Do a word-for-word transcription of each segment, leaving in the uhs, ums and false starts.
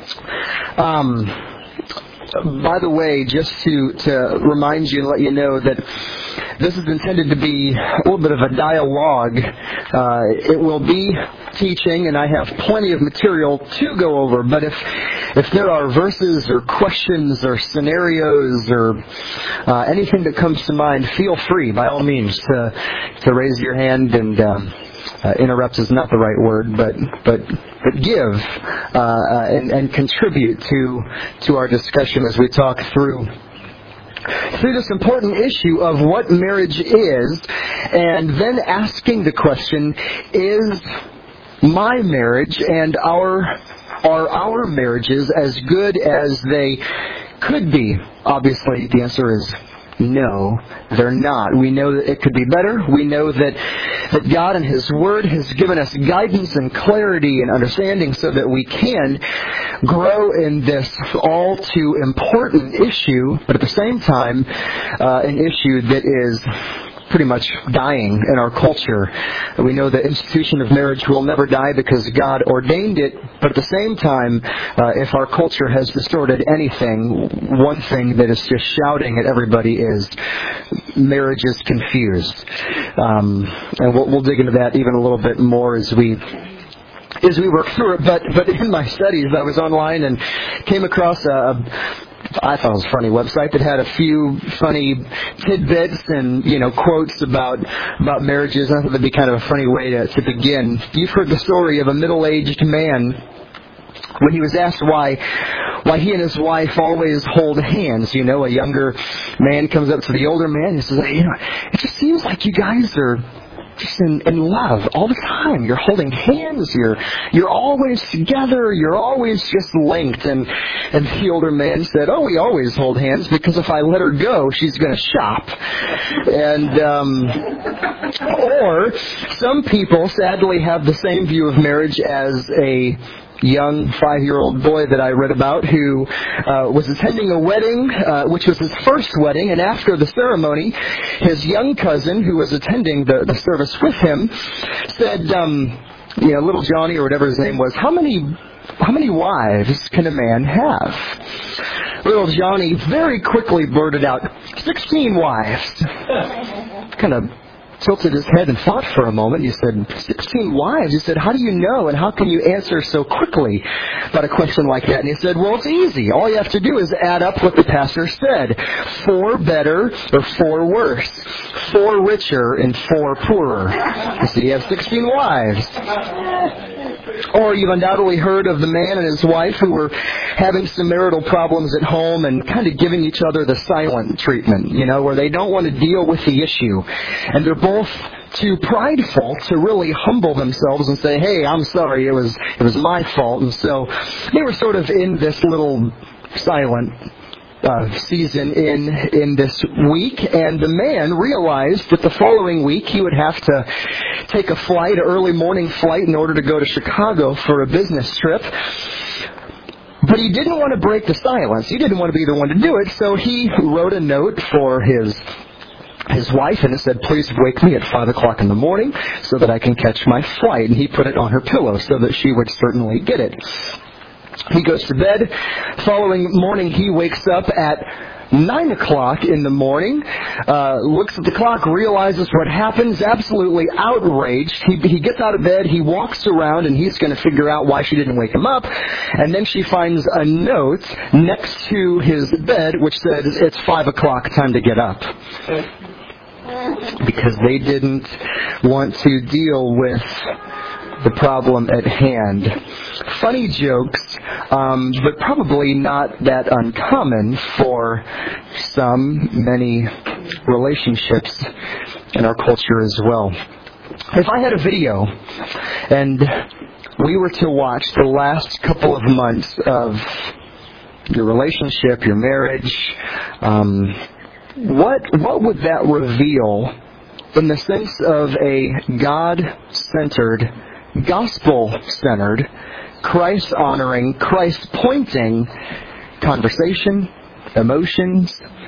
Um, by the way, just to, to remind you and let you know that this is intended to be a little bit of a dialogue. Uh, it will be teaching, and I have plenty of material to go over, but if if there are verses or questions or scenarios or uh, anything that comes to mind, feel free, by all means, to, to raise your hand and... Um, Uh, interrupt is not the right word, but but but give uh, uh, and, and contribute to to our discussion as we talk through through this important issue of what marriage is, and then asking the question: is my marriage and our are our marriages as good as they could be? Obviously, the answer is no, they're not. We know that it could be better. We know that, that God and His Word has given us guidance and clarity and understanding so that we can grow in this all too important issue, but at the same time, uh, an issue that is pretty much dying in our culture. We know the institution of marriage will never die because God ordained it, but at the same time, uh, if our culture has distorted anything, one thing that is just shouting at everybody is marriage is confused. Um, and we'll, we'll dig into that even a little bit more as we as we work through it. But but in my studies, I was online and came across a I thought it was a funny website that had a few funny tidbits and, you know, quotes about about marriages. I thought that'd be kind of a funny way to, to begin. You've heard the story of a middle-aged man when he was asked why why he and his wife always hold hands. You know, a younger man comes up to the older man and says, you know, it just seems like you guys are just in, in love all the time. You're holding hands. You're you're always together. You're always just linked. And and the older man said, "Oh, we always hold hands because if I let her go, she's going to shop." And um, or some people sadly have the same view of marriage as a young five-year-old boy that I read about who uh, was attending a wedding, uh, which was his first wedding, and after the ceremony, his young cousin, who was attending the, the service with him, said, um, you know, little Johnny, or whatever his name was, how many how many wives can a man have? Little Johnny very quickly blurted out, sixteen wives. Kind of tilted his head and thought for a moment. He said, sixteen wives? He said, how do you know and how can you answer so quickly about a question like that? And he said, well, it's easy. All you have to do is add up what the pastor said. Four better or four worse. Four richer and four poorer. You see, you have sixteen wives. Or you've undoubtedly heard of the man and his wife who were having some marital problems at home and kind of giving each other the silent treatment, you know, where they don't want to deal with the issue. And they're both too prideful to really humble themselves and say, hey, I'm sorry, it was it was my fault. And so they were sort of in this little silent Uh, season in in this week, and the man realized that the following week he would have to take a flight, an early morning flight, in order to go to Chicago for a business trip. But he didn't want to break the silence. He didn't want to be the one to do it, so he wrote a note for his his wife, and it said, please wake me at five o'clock in the morning so that I can catch my flight. And he put it on her pillow so that she would certainly get it. He goes to bed. Following morning, he wakes up at nine o'clock in the morning, uh, looks at the clock, realizes what happens, absolutely outraged. He, he gets out of bed, he walks around, and he's going to figure out why she didn't wake him up. And then she finds a note next to his bed which says, it's five o'clock, time to get up. Because they didn't want to deal with the problem at hand. Funny jokes, um, but probably not that uncommon for some, many relationships in our culture as well. If I had a video and we were to watch the last couple of months of your relationship, your marriage, um, what what would that reveal in the sense of a God-centered, gospel-centered, Christ-honoring, Christ-pointing conversation, emotions,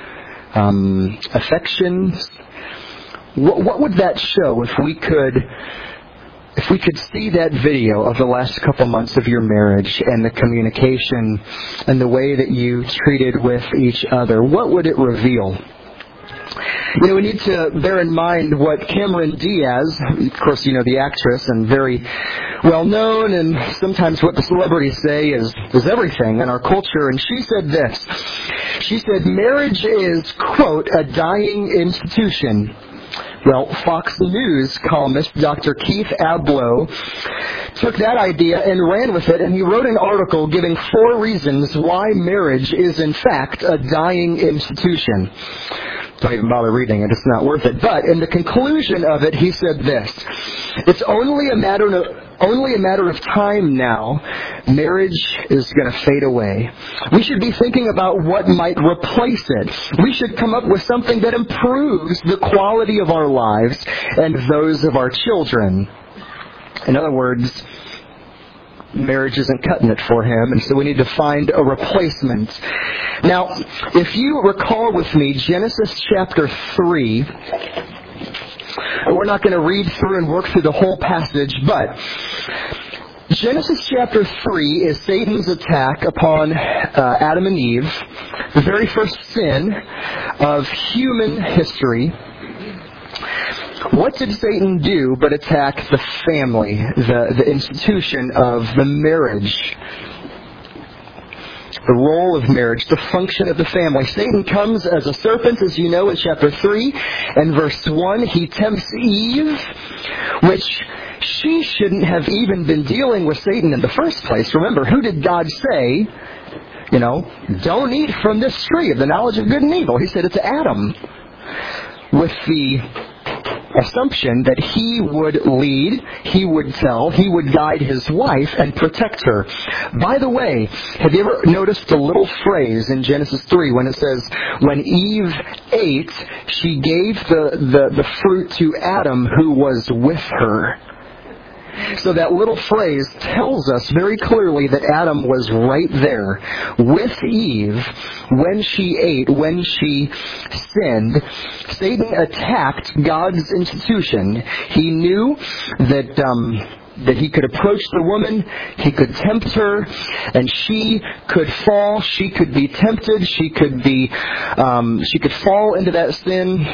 um, affections? What, what would that show if we could if we could see that video of the last couple months of your marriage and the communication and the way that you treated with each other, what would it reveal? You know, we need to bear in mind what Cameron Diaz, of course, you know, the actress and very well known, and sometimes what the celebrities say is, is everything in our culture. And she said this. She said, marriage is, quote, a dying institution. Well, Fox News columnist Doctor Keith Abloh took that idea and ran with it, and he wrote an article giving four reasons why marriage is, in fact, a dying institution. Don't even bother reading it. It's not worth it. But in the conclusion of it, he said this. It's only a matter of, only a matter of time now. Marriage is going to fade away. We should be thinking about what might replace it. We should come up with something that improves the quality of our lives and those of our children. In other words, marriage isn't cutting it for him, and so we need to find a replacement. Now, if you recall with me, Genesis chapter three, we're not going to read through and work through the whole passage, but Genesis chapter three is Satan's attack upon uh, Adam and Eve, the very first sin of human history. What did Satan do but attack the family, the, the institution of the marriage, the role of marriage, the function of the family? Satan comes as a serpent, as you know, in chapter three and verse one. He tempts Eve, which she shouldn't have even been dealing with Satan in the first place. Remember, who did God say, you know, don't eat from this tree of the knowledge of good and evil? He said it to Adam, with the assumption that he would lead, he would tell, he would guide his wife and protect her. By the way, have you ever noticed the little phrase in Genesis three when it says, when Eve ate, she gave the, the, the fruit to Adam who was with her? So that little phrase tells us very clearly that Adam was right there with Eve when she ate, when she sinned. Satan attacked God's institution. He knew that um, that he could approach the woman, he could tempt her, and she could fall. She could be tempted. She could be. Um, she could fall into that sin.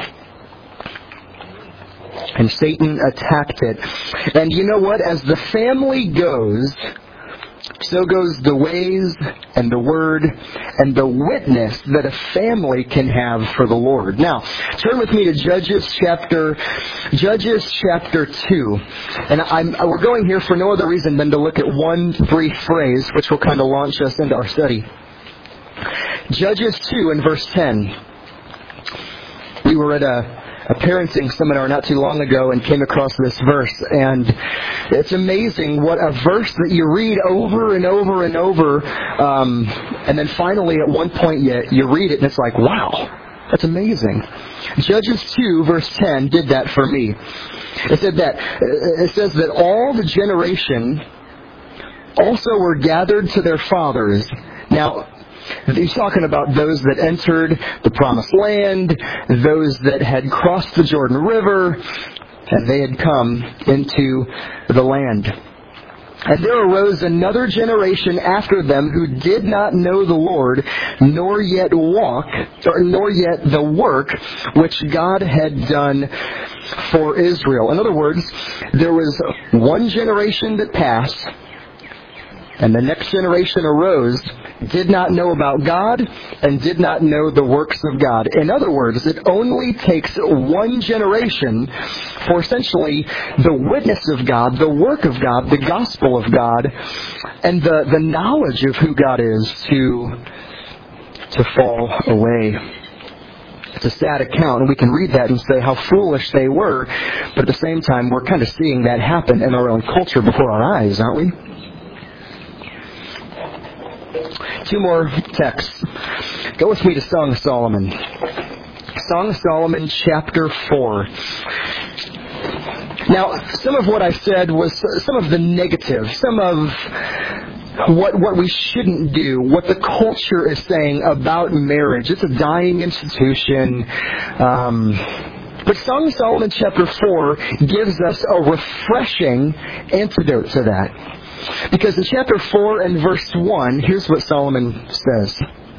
And Satan attacked it. And you know what? As the family goes, so goes the ways and the word and the witness that a family can have for the Lord. Now, turn with me to Judges chapter Judges chapter two. And I'm, we're going here for no other reason than to look at one brief phrase, which will kind of launch us into our study. Judges two and verse ten. We were at a a parenting seminar not too long ago and came across this verse, and it's amazing what a verse that you read over and over and over, um, and then finally at one point you, you read it and it's like, wow, that's amazing. Judges two verse ten did that for me. It said that it says that all the generation also were gathered to their fathers. Now, he's talking about those that entered the promised land, those that had crossed the Jordan River, and they had come into the land. And there arose another generation after them who did not know the Lord, nor yet walk, or nor yet the work which God had done for Israel. In other words, there was one generation that passed, and the next generation arose, did not know about God, and did not know the works of God. In other words, it only takes one generation for essentially the witness of God, the work of God, the gospel of God, and the, the knowledge of who God is to, to fall away. It's a sad account, and we can read that and say how foolish they were, but at the same time, we're kind of seeing that happen in our own culture before our eyes, aren't we? Two more texts. Go with me to Song of Solomon. Song of Solomon, chapter four. Now, some of what I said was some of the negative, some of what what we shouldn't do, what the culture is saying about marriage. It's a dying institution. Um, But Song of Solomon chapter four gives us a refreshing antidote to that. Because in chapter four and verse one, here's what Solomon says.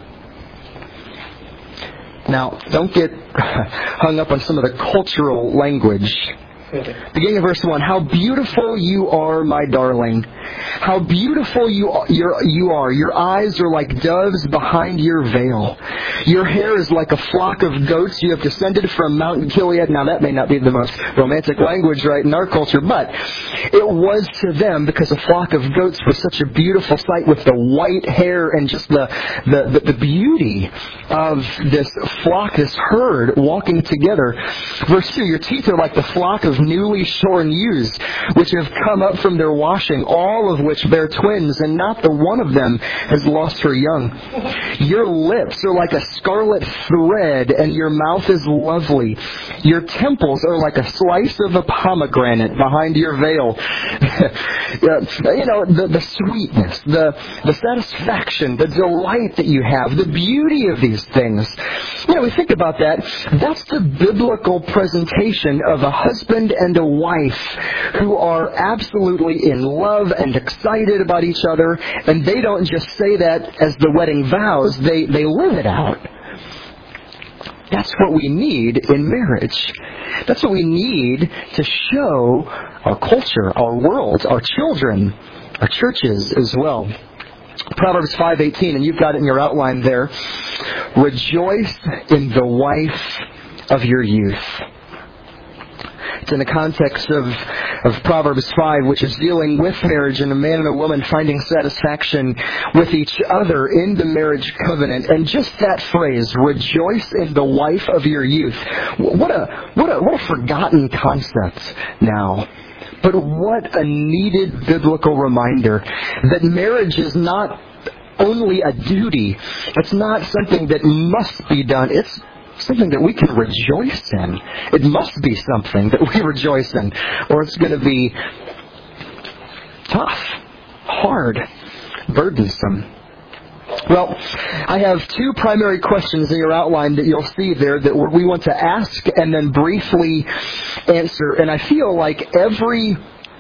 Now, don't get hung up on some of the cultural language. Beginning of verse one, how beautiful you are, my darling. How beautiful you are, you are. Your eyes are like doves behind your veil. Your hair is like a flock of goats. You have descended from Mount Gilead. Now, that may not be the most romantic language, right, in our culture, but it was to them because a flock of goats was such a beautiful sight with the white hair and just the, the, the, the beauty of this flock, this herd walking together. Verse two, your teeth are like the flock of newly shorn ewes, which have come up from their washing, all of which bear twins, and not the one of them has lost her young. Your lips are like a scarlet thread, and your mouth is lovely. Your temples are like a slice of a pomegranate behind your veil. You know, the, the sweetness, the, the satisfaction, the delight that you have, the beauty of these things. You know, we think about that. That's the biblical presentation of a husband and a wife who are absolutely in love and excited about each other, and they don't just say that as the wedding vows, they, they live it out. That's what we need in marriage. That's what we need to show our culture, our world, our children, our churches as well. Proverbs five eighteen, and you've got it in your outline there. Rejoice in the wife of your youth. It's in the context of, of Proverbs five, which is dealing with marriage and a man and a woman finding satisfaction with each other in the marriage covenant. And just that phrase, rejoice in the wife of your youth. What a, what a, what a forgotten concept now. But what a needed biblical reminder that marriage is not only a duty. It's not something that must be done. It's something that we can rejoice in. It must be something that we rejoice in, or it's going to be tough, hard, burdensome. Well, I have two primary questions in your outline that you'll see there that we want to ask and then briefly answer. And I feel like every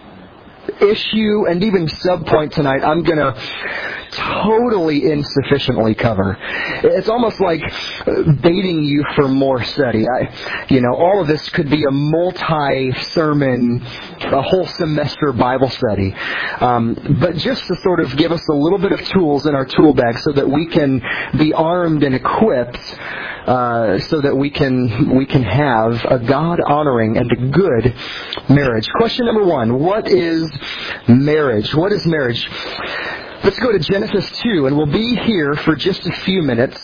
issue and even subpoint tonight I'm going to totally insufficiently cover. It's almost like baiting you for more study. I, you know, all of this could be a multi-sermon, a whole semester Bible study. Um, but just to sort of give us a little bit of tools in our tool bag so that we can be armed and equipped Uh, so that we can we can have a God-honoring and a good marriage. Question number one, what is marriage? What is marriage? Let's go to Genesis two, and we'll be here for just a few minutes.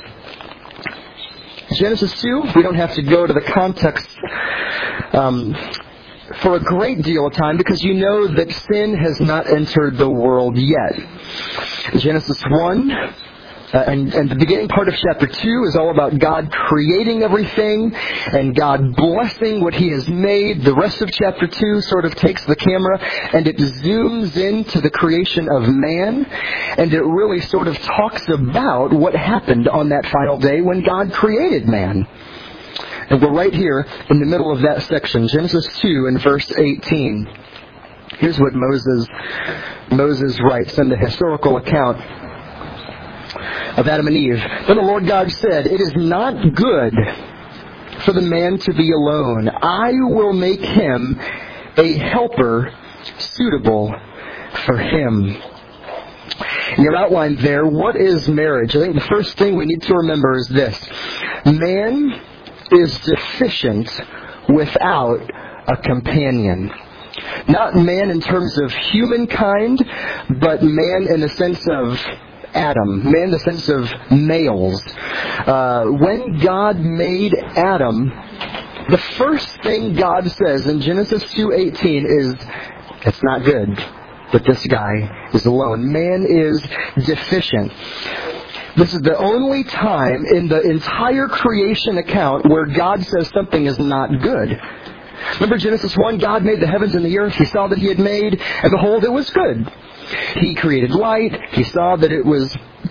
Genesis two, we don't have to go to the context um, for a great deal of time because you know that sin has not entered the world yet. Genesis one, Uh, and, and the beginning part of chapter two is all about God creating everything and God blessing what He has made. The rest of chapter two sort of takes the camera and it zooms into the creation of man, and it really sort of talks about what happened on that final day when God created man. And we're right here in the middle of that section, Genesis two and verse eighteen. Here's what Moses Moses writes in the historical account of Adam and Eve. Then the Lord God said, "It is not good for the man to be alone. I will make him a helper suitable for him." In your outline there, what is marriage? I think the first thing we need to remember is this. Man is deficient without a companion. Not man in terms of humankind, but man in the sense of Adam, man in the sense of males. Uh, when God made Adam, the first thing God says in Genesis two eighteen is, it's not good that this guy is alone. Man is deficient. This is the only time in the entire creation account where God says something is not good. Remember Genesis one, God made the heavens and the earth. He saw that He had made, and behold, it was good. He created light. He saw that it was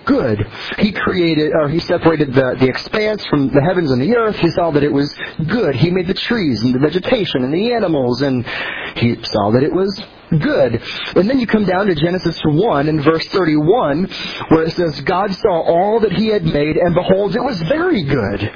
good. He created, or he separated the, the expanse from the heavens and the earth. He saw that it was good. He made the trees and the vegetation and the animals, and he saw that it was good. And then you come down to Genesis one and verse thirty-one, where it says, God saw all that he had made, and behold, it was very good.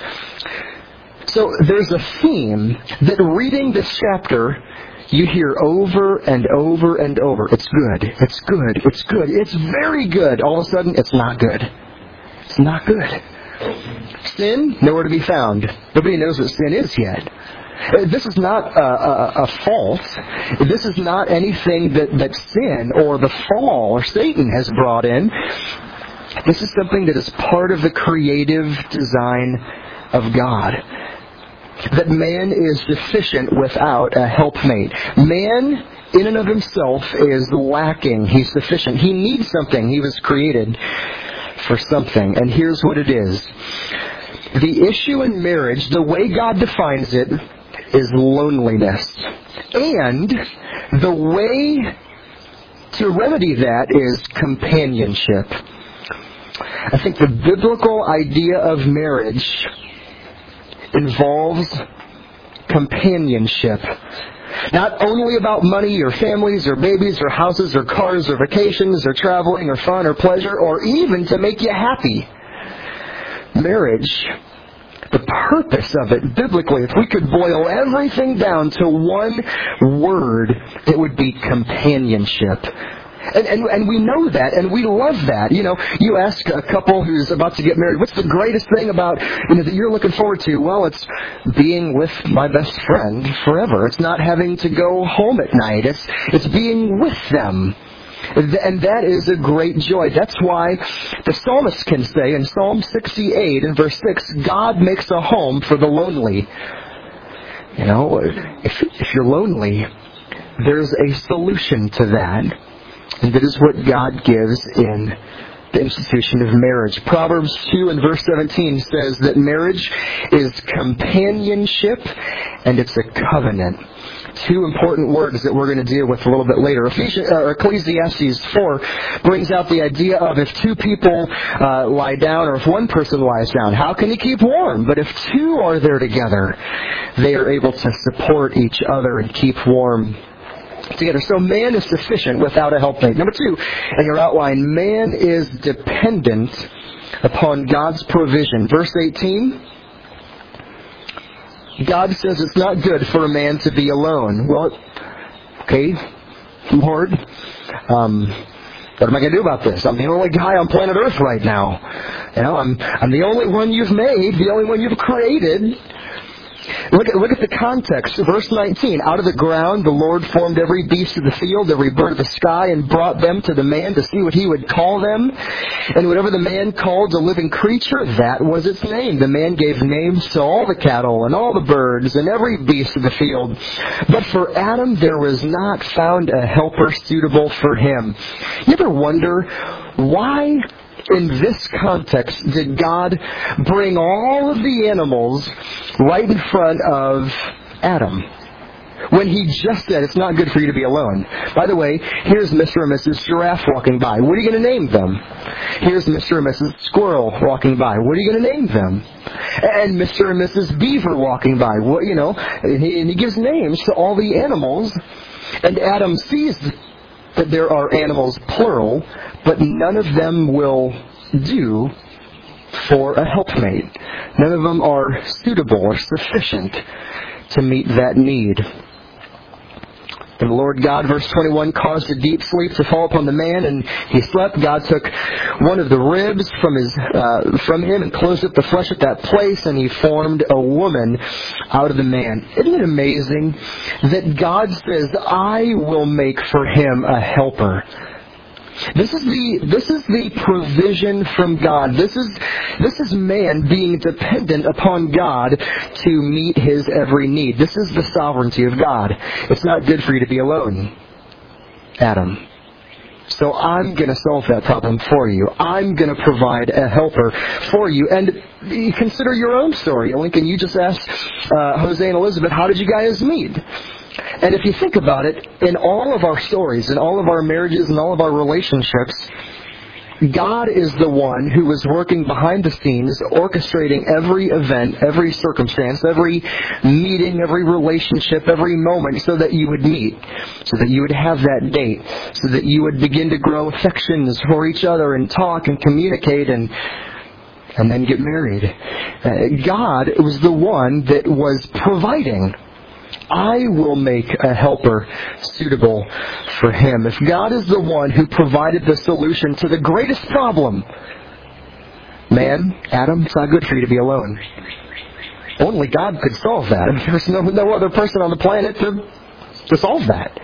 So there's a theme that reading this chapter, you hear over and over and over. It's good. It's good. It's good. It's very good. All of a sudden, it's not good. It's not good. Sin, nowhere to be found. Nobody knows what sin is yet. This is not a, a, a fault. This is not anything that, that sin or the fall or Satan has brought in. This is something that is part of the creative design of God. That man is deficient without a helpmate. Man, in and of himself, is lacking. He's deficient. He needs something. He was created for something. And here's what it is. The issue in marriage, the way God defines it, is loneliness. And the way to remedy that is companionship. I think the biblical idea of marriage involves companionship. Not only about money or families or babies or houses or cars or vacations or traveling or fun or pleasure or even to make you happy. Marriage, the purpose of it, biblically, if we could boil everything down to one word, it would be companionship. And, and and we know that, and we love that. You know, you ask a couple who's about to get married, what's the greatest thing about, you know, that you're looking forward to? Well, it's being with my best friend forever. It's not having to go home at night. It's it's being with them. And that is a great joy. That's why the psalmist can say in Psalm sixty-eight and verse six, God makes a home for the lonely. You know, if if you're lonely, there's a solution to that. And that is what God gives in the institution of marriage. Proverbs two and verse seventeen says that marriage is companionship and it's a covenant. Two important words that we're going to deal with a little bit later. Ephesians, uh, Ecclesiastes four brings out the idea of if two people uh, lie down or if one person lies down, how can he keep warm? But if two are there together, they are able to support each other and keep warm together. So man is sufficient without a helpmate. Number two, in your outline, man is dependent upon God's provision. Verse eighteen, God says it's not good for a man to be alone. Well, okay, Lord, um, what am I going to do about this? I'm the only guy on planet Earth right now. You know, I'm I'm the only one you've made, the only one you've created. Look at, look at the context. Verse nineteen. Out of the ground the Lord formed every beast of the field, every bird of the sky, and brought them to the man to see what he would call them. And whatever the man called a living creature, that was its name. The man gave names to all the cattle and all the birds and every beast of the field. But for Adam there was not found a helper suitable for him. You ever wonder why in this context did God bring all of the animals right in front of Adam when he just said it's not good for you to be alone? By the way, here's Mister and Missus Giraffe walking by. What are you going to name them? Here's Mister and Missus Squirrel walking by. What are you going to name them? And Mister and Missus Beaver walking by. What, you know, and he, and he gives names to all the animals. And Adam sees that there are animals, plural, but none of them will do for a helpmate. None of them are suitable or sufficient to meet that need. And the Lord God, verse twenty-one, caused a deep sleep to fall upon the man, and he slept. God took one of the ribs from his uh, from him and closed up the flesh at that place, and he formed a woman out of the man. Isn't it amazing that God says, I will make for him a helper? This is the this is the provision from God. This is this is man being dependent upon God to meet his every need. This is the sovereignty of God. It's not good for you to be alone, Adam. So I'm going to solve that problem for you. I'm going to provide a helper for you. And consider your own story. Lincoln, you just asked uh, Jose and Elizabeth, how did you guys meet? And if you think about it, in all of our stories, in all of our marriages, and all of our relationships, God is the one who is working behind the scenes, orchestrating every event, every circumstance, every meeting, every relationship, every moment so that you would meet, so that you would have that date, so that you would begin to grow affections for each other and talk and communicate and and then get married. Uh, God was the one that was providing. I will make a helper suitable for him. If God is the one who provided the solution to the greatest problem, man, Adam, it's not good for you to be alone. Only God could solve that. I mean, there's no, no other person on the planet to, to solve that.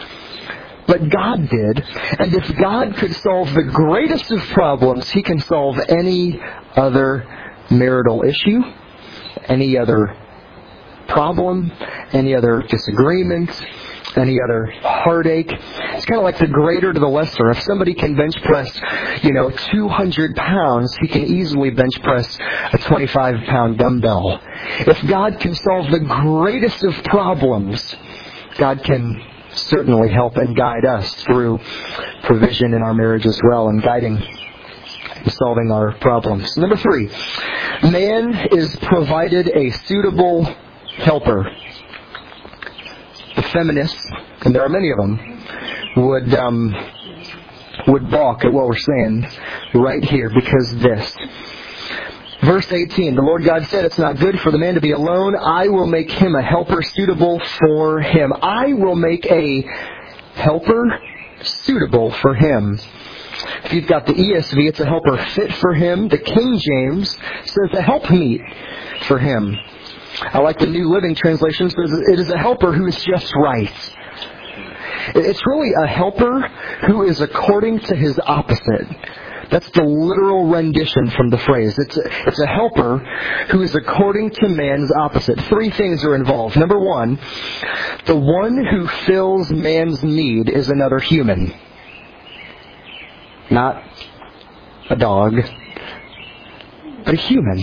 But God did. And if God could solve the greatest of problems, he can solve any other marital issue, any other problem, any other disagreement, any other heartache. It's kind of like the greater to the lesser. If somebody can bench press, you know, two hundred pounds, he can easily bench press a twenty-five pound dumbbell. If God can solve the greatest of problems, God can certainly help and guide us through provision in our marriage as well, and guiding and solving our problems. Number three, man is provided a suitable helper. The feminists, and there are many of them, would um, would balk at what we're saying right here, because this. Verse eighteen, the Lord God said, it's not good for the man to be alone. I will make him a helper suitable for him. I will make a helper suitable for him. If you've got the E S V, it's a helper fit for him. The King James says a helpmeet for him. I like the New Living Translation, says it is a helper who is just right. It's really a helper who is according to his opposite. That's the literal rendition from the phrase. It's a, it's a helper who is according to man's opposite. Three things are involved. Number one, the one who fills man's need is another human. Not a dog, but a human.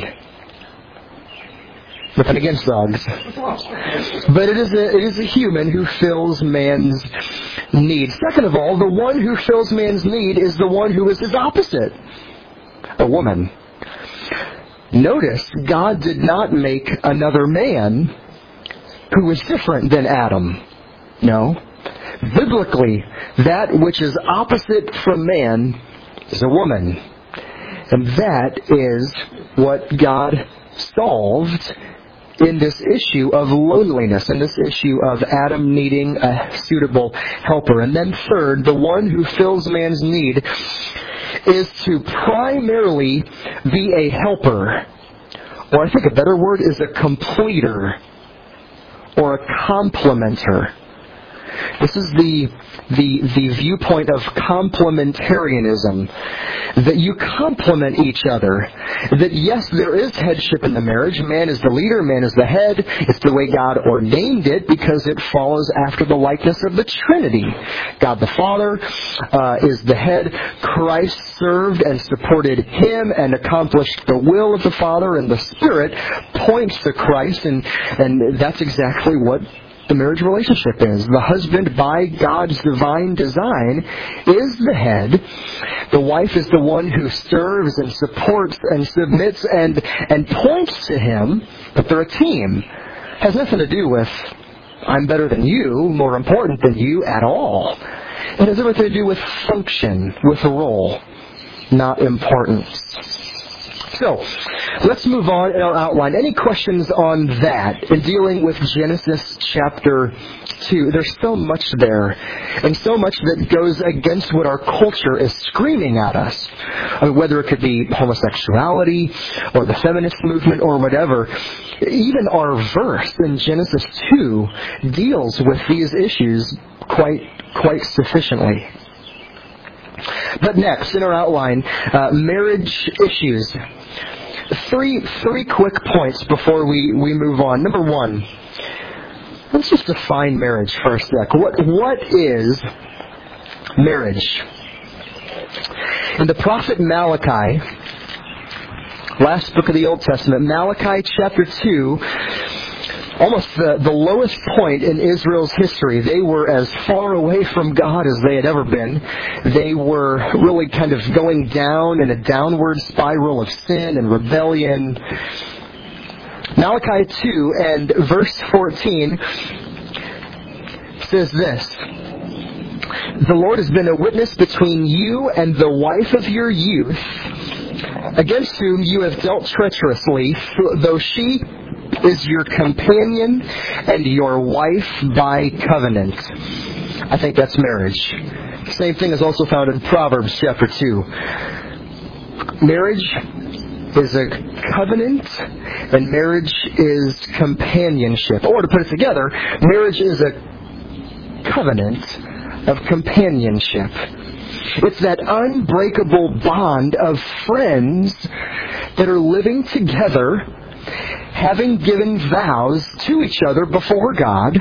Nothing against dogs. But it is a, it is a human who fills man's need. Second of all, the one who fills man's need is the one who is his opposite. A woman. Notice, God did not make another man who was different than Adam. No. Biblically, that which is opposite from man is a woman. And that is what God solved in this issue of loneliness, in this issue of Adam needing a suitable helper. And then third, the one who fills man's need is to primarily be a helper, or I think a better word is a completer, or a complementer. This is the, the, the viewpoint of complementarianism, that you complement each other. That yes, there is headship in the marriage. Man is the leader, man is the head. It's the way God ordained it because it follows after the likeness of the Trinity. God the Father uh, is the head. Christ served and supported Him and accomplished the will of the Father, and the Spirit points to Christ, and, and that's exactly what the marriage relationship is. The husband, by God's divine design, is the head. The wife is the one who serves and supports and submits and and points to him. But they're a team. It has nothing to do with I'm better than you, more important than you at all. It has everything to do with function, with a role, not importance. So, let's move on in our outline. Any questions on that in dealing with Genesis chapter two? There's so much there, and so much that goes against what our culture is screaming at us. I mean, whether it could be homosexuality, or the feminist movement, or whatever. Even our verse in Genesis two deals with these issues quite, quite sufficiently. But next, in our outline, uh, marriage issues. Three three quick points before we, we move on. Number one, let's just define marriage for a sec. What What is marriage? In the prophet Malachi, last book of the Old Testament, Malachi chapter two, almost the, the lowest point in Israel's history. They were as far away from God as they had ever been. They were really kind of going down in a downward spiral of sin and rebellion. Malachi two and verse fourteen says this: "The Lord has been a witness between you and the wife of your youth, against whom you have dealt treacherously, though she is your companion and your wife by covenant." I think that's marriage. Same thing is also found in Proverbs chapter two. Marriage is a covenant, and marriage is companionship. Or to put it together, marriage is a covenant of companionship. It's that unbreakable bond of friends that are living together, having given vows to each other before God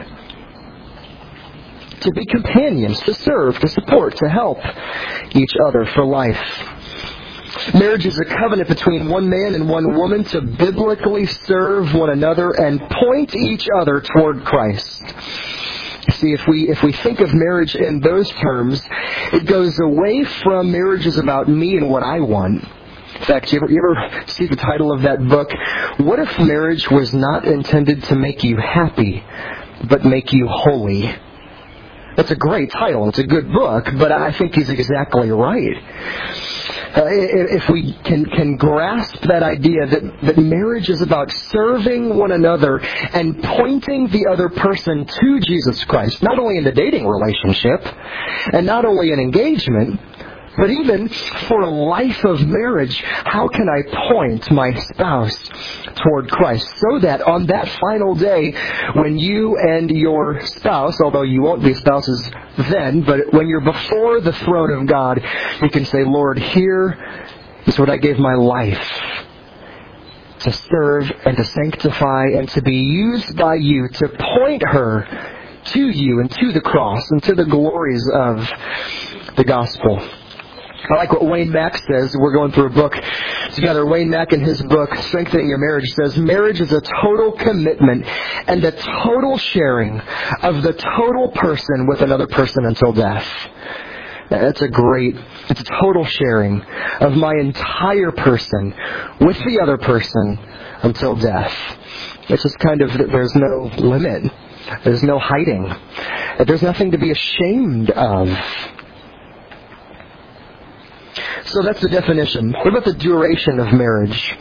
to be companions, to serve, to support, to help each other for life. Marriage is a covenant between one man and one woman to biblically serve one another and point each other toward Christ. See, if we if we think of marriage in those terms, it goes away from marriage is about me and what I want. In fact, you ever, you ever see the title of that book? What if marriage was not intended to make you happy, but make you holy? That's a great title. It's a good book, but I think he's exactly right. Uh, if we can, can grasp that idea that, that marriage is about serving one another and pointing the other person to Jesus Christ, not only in the dating relationship and not only in engagement, but even for a life of marriage, how can I point my spouse toward Christ so that on that final day when you and your spouse, although you won't be spouses then, but when you're before the throne of God, you can say, Lord, here is what I gave my life to serve and to sanctify and to be used by you to point her to you and to the cross and to the glories of the gospel. I like what Wayne Mack says. We're going through a book together. Wayne Mack in his book, Strengthening Your Marriage, says, marriage is a total commitment and a total sharing of the total person with another person until death. That's a great, it's a total sharing of my entire person with the other person until death. It's just kind of, there's no limit. There's no hiding. There's nothing to be ashamed of. So that's the definition. What about the duration of marriage?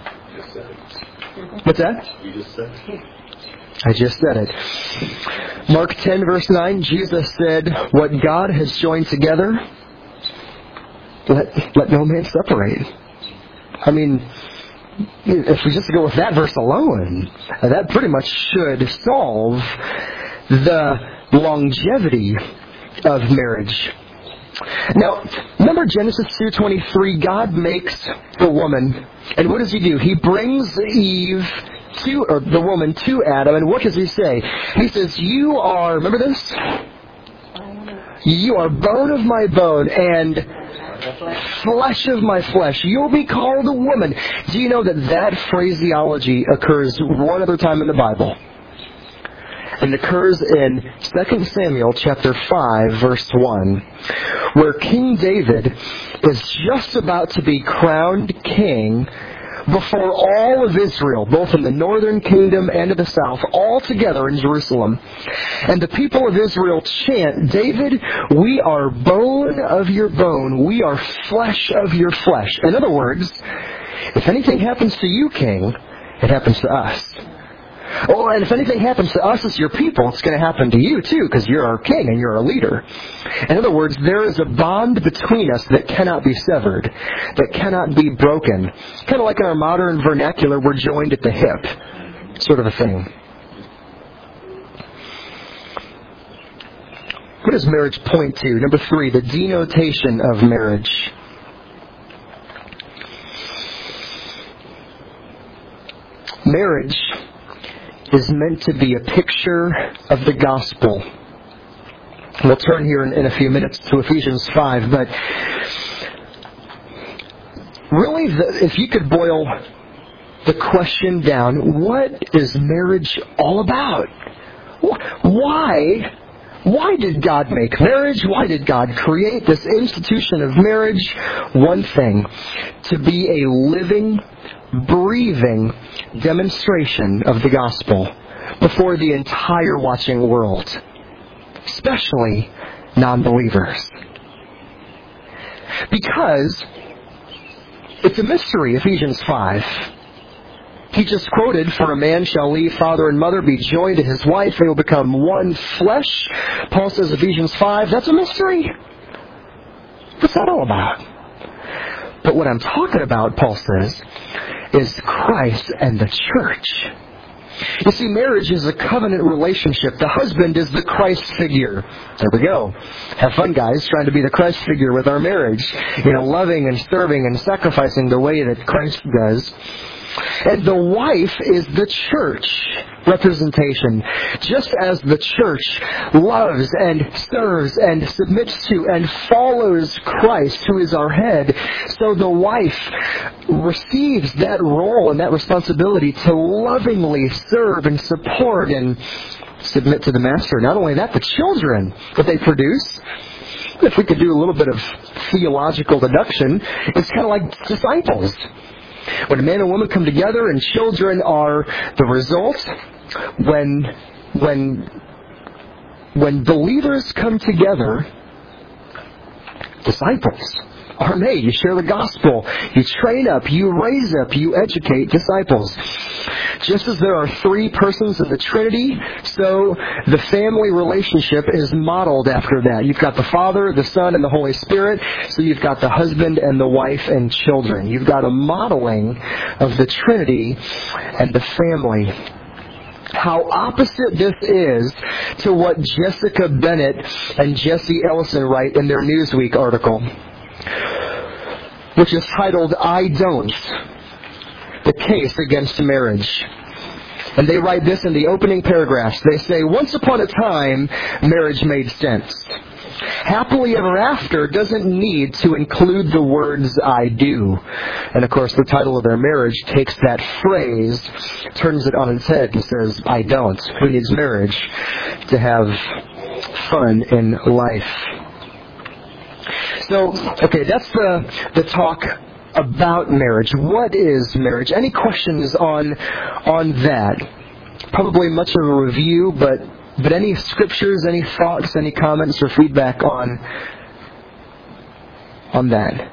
What's that? You just said it. I just said it. Mark ten, verse nine, Jesus said, what God has joined together, let, let no man separate. I mean, if we just go with that verse alone, that pretty much should solve the longevity of marriage. Now, remember Genesis two twenty-three, God makes the woman, and what does He do? He brings Eve to, or the woman to Adam, and what does He say? He says, you are, remember this? You are bone of my bone and flesh of my flesh. You'll be called a woman. Do you know that that phraseology occurs one other time in the Bible? And it occurs in Second Samuel chapter five, verse one, where King David is just about to be crowned king before all of Israel, both in the northern kingdom and in the south, all together in Jerusalem. And the people of Israel chant, David, we are bone of your bone, we are flesh of your flesh. In other words, if anything happens to you, king, it happens to us. Oh, and if anything happens to us as your people, it's going to happen to you too, because you're our king and you're our leader. In other words, there is a bond between us that cannot be severed, that cannot be broken. Kind of like in our modern vernacular, we're joined at the hip, sort of a thing. What does marriage point to? Number three, the denotation of marriage. Marriage is meant to be a picture of the gospel. We'll turn here in, in a few minutes to Ephesians five, but really, the, if you could boil the question down, what is marriage all about? Why? Why did God make marriage? Why did God create this institution of marriage? One thing, to be a living, breathing demonstration of the gospel before the entire watching world, especially non-believers. Because it's a mystery, Ephesians five. He just quoted, "For a man shall leave father and mother, be joined to his wife, they will become one flesh." Paul says, Ephesians five, that's a mystery. What's that all about? But what I'm talking about, Paul says, is Christ and the church. You see, marriage is a covenant relationship. The husband is the Christ figure. There we go. Have fun, guys, trying to be the Christ figure with our marriage. You know, loving and serving and sacrificing the way that Christ does. And the wife is the church representation. Just as the church loves and serves and submits to and follows Christ, who is our head, so the wife receives that role and that responsibility to lovingly serve and support and submit to the master. Not only that, the children that they produce, if we could do a little bit of theological deduction, it's kind of like disciples. When a man and woman come together and children are the result, when when when believers come together, disciples are made. You share the gospel, you train up, you raise up, you educate disciples. Just as there are three persons in the Trinity, so the family relationship is modeled after that. You've got the Father, the Son, and the Holy Spirit, so you've got the husband and the wife and children. You've got a modeling of the Trinity and the family. How opposite this is to what Jessica Bennett and Jesse Ellison write in their Newsweek article, which is titled, "I Don't, the Case Against Marriage." And they write this in the opening paragraphs. They say, "Once upon a time, marriage made sense. Happily ever after doesn't need to include the words I do." And of course, the title of their marriage takes that phrase, turns it on its head and says, I don't. Who needs marriage to have fun in life? So, okay, that's the, the talk about marriage. What is marriage? Any questions on on that? Probably much of a review, but but any scriptures, any thoughts, any comments or feedback on on that?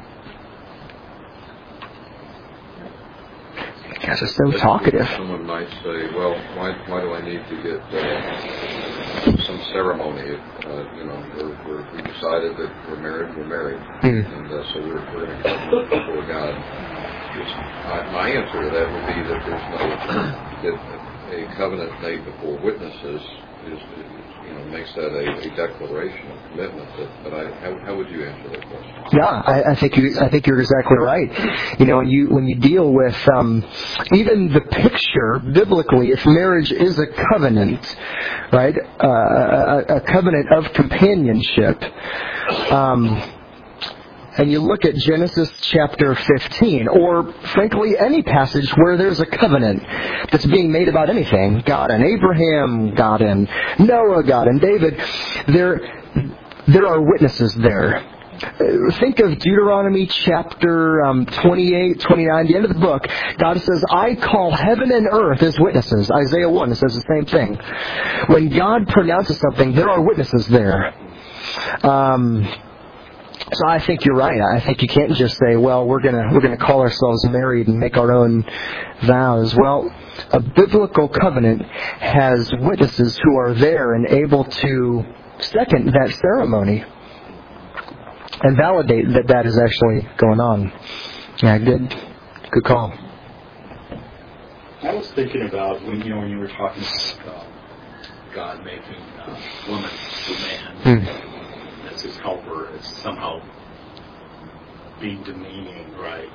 Guys are so talkative. Someone might say, "Well, why why do I need to get uh, some ceremony? Uh, you know, we're, we're, we decided that we're married, we're married, mm. and uh, so we're, we're going to come before God." I, my answer to that would be that there's no that a covenant made before witnesses is, you know, makes that a, a declaration of commitment. But, but I, how, how would you answer that question? Yeah, I, I think you. I think you're exactly right. You know, when you when you deal with um, even the picture biblically, if marriage is a covenant, right, uh, a, a covenant of companionship. Um, And you look at Genesis chapter fifteen, or frankly any passage where there's a covenant that's being made about anything. God and Abraham, God and Noah, God and David. There, there are witnesses there. Think of Deuteronomy chapter um, twenty-eight, twenty-nine, the end of the book. God says, I call heaven and earth as witnesses. Isaiah one says the same thing. When God pronounces something, there are witnesses there. Um... So I think you're right. I think you can't just say, well, we're gonna we're gonna call ourselves married and make our own vows. Well, a biblical covenant has witnesses who are there and able to second that ceremony and validate that that is actually going on. Yeah, good, good call. I was thinking about when you know when you were talking about uh, God making uh, woman to man. Hmm. As his helper, is somehow being demeaning, right?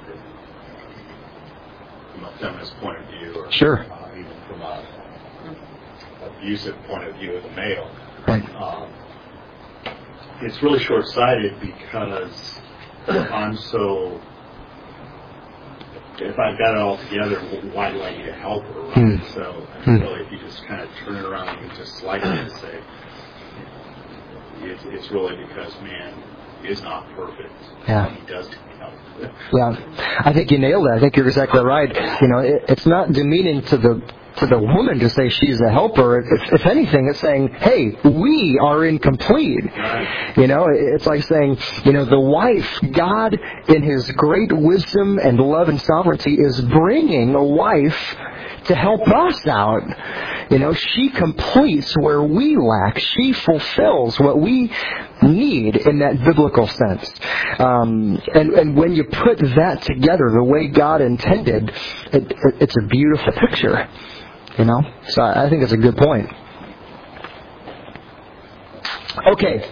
From a feminist point of view, or sure. uh, even from a abusive point of view of the male. Right. Um, it's really short-sighted because I'm so if I've got it all together, why do I need a helper? Right? Mm. So I Mm. really, if you just kind of turn it around and just slightly and say, it's, it's really because man is not perfect. Yeah. He does need help. Yeah, I think you nailed it. I think you're exactly right. You know, it, it's not demeaning to the to the woman to say she's a helper. If, if anything, it's saying, hey, we are incomplete. Right. You know, it's like saying, you know, the wife, God in His great wisdom and love and sovereignty is bringing a wife to help us out. You know, she completes where we lack. She fulfills what we need in that biblical sense. Um, and, and when you put that together the way God intended, it, it, it's a beautiful picture. You know? So I, I think it's a good point. Okay.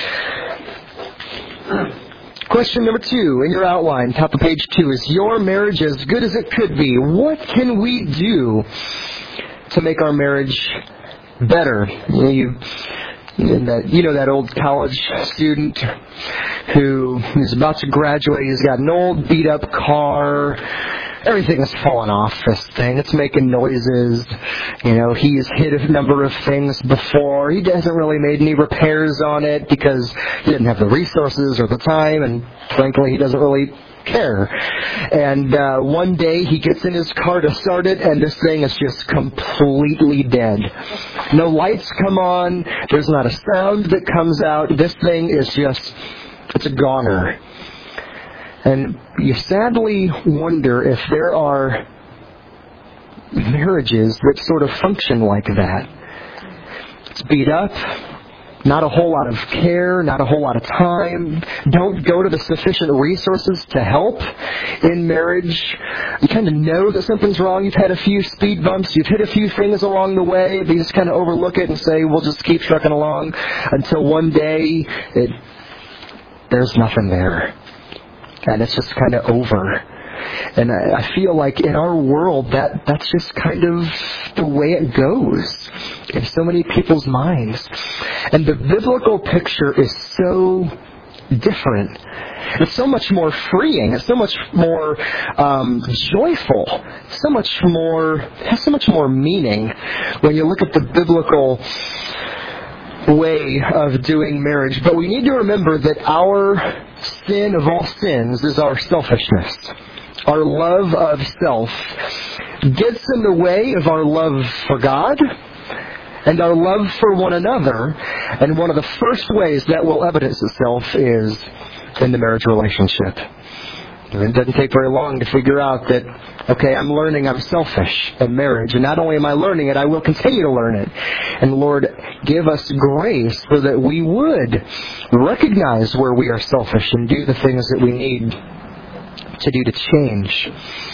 Question number two in your outline, top of page two, is your marriage as good as it could be? What can we do to make our marriage better? You know, you, that, you know that old college student who is about to graduate. He's got an old beat-up car. Everything is falling off this thing. It's making noises. You know, he's hit a number of things before. He hasn't really made any repairs on it because he didn't have the resources or the time, and frankly, he doesn't really care. And uh, one day he gets in his car to start it, and this thing is just completely dead. No lights come on. There's not a sound that comes out. This thing is just, it's a goner. And you sadly wonder if there are marriages that sort of function like that. It's beat up, not a whole lot of care, not a whole lot of time, don't go to the sufficient resources to help in marriage. You kind of know that something's wrong. You've had a few speed bumps. You've hit a few things along the way. But you just kind of overlook it and say, we'll just keep trucking along until one day it, there's nothing there. And it's just kind of over. And I, I feel like in our world, that that's just kind of the way it goes in so many people's minds. And the biblical picture is so different. It's so much more freeing. It's so much more um, joyful. So much more, has so much more meaning when you look at the biblical way of doing marriage. But we need to remember that our sin of all sins is our selfishness. Our love of self gets in the way of our love for God and our love for one another. And one of the first ways that will evidence itself is in the marriage relationship. It doesn't take very long to figure out that, okay, I'm learning I'm selfish in marriage. And not only am I learning it, I will continue to learn it. And Lord, give us grace so that we would recognize where we are selfish and do the things that we need to do to change.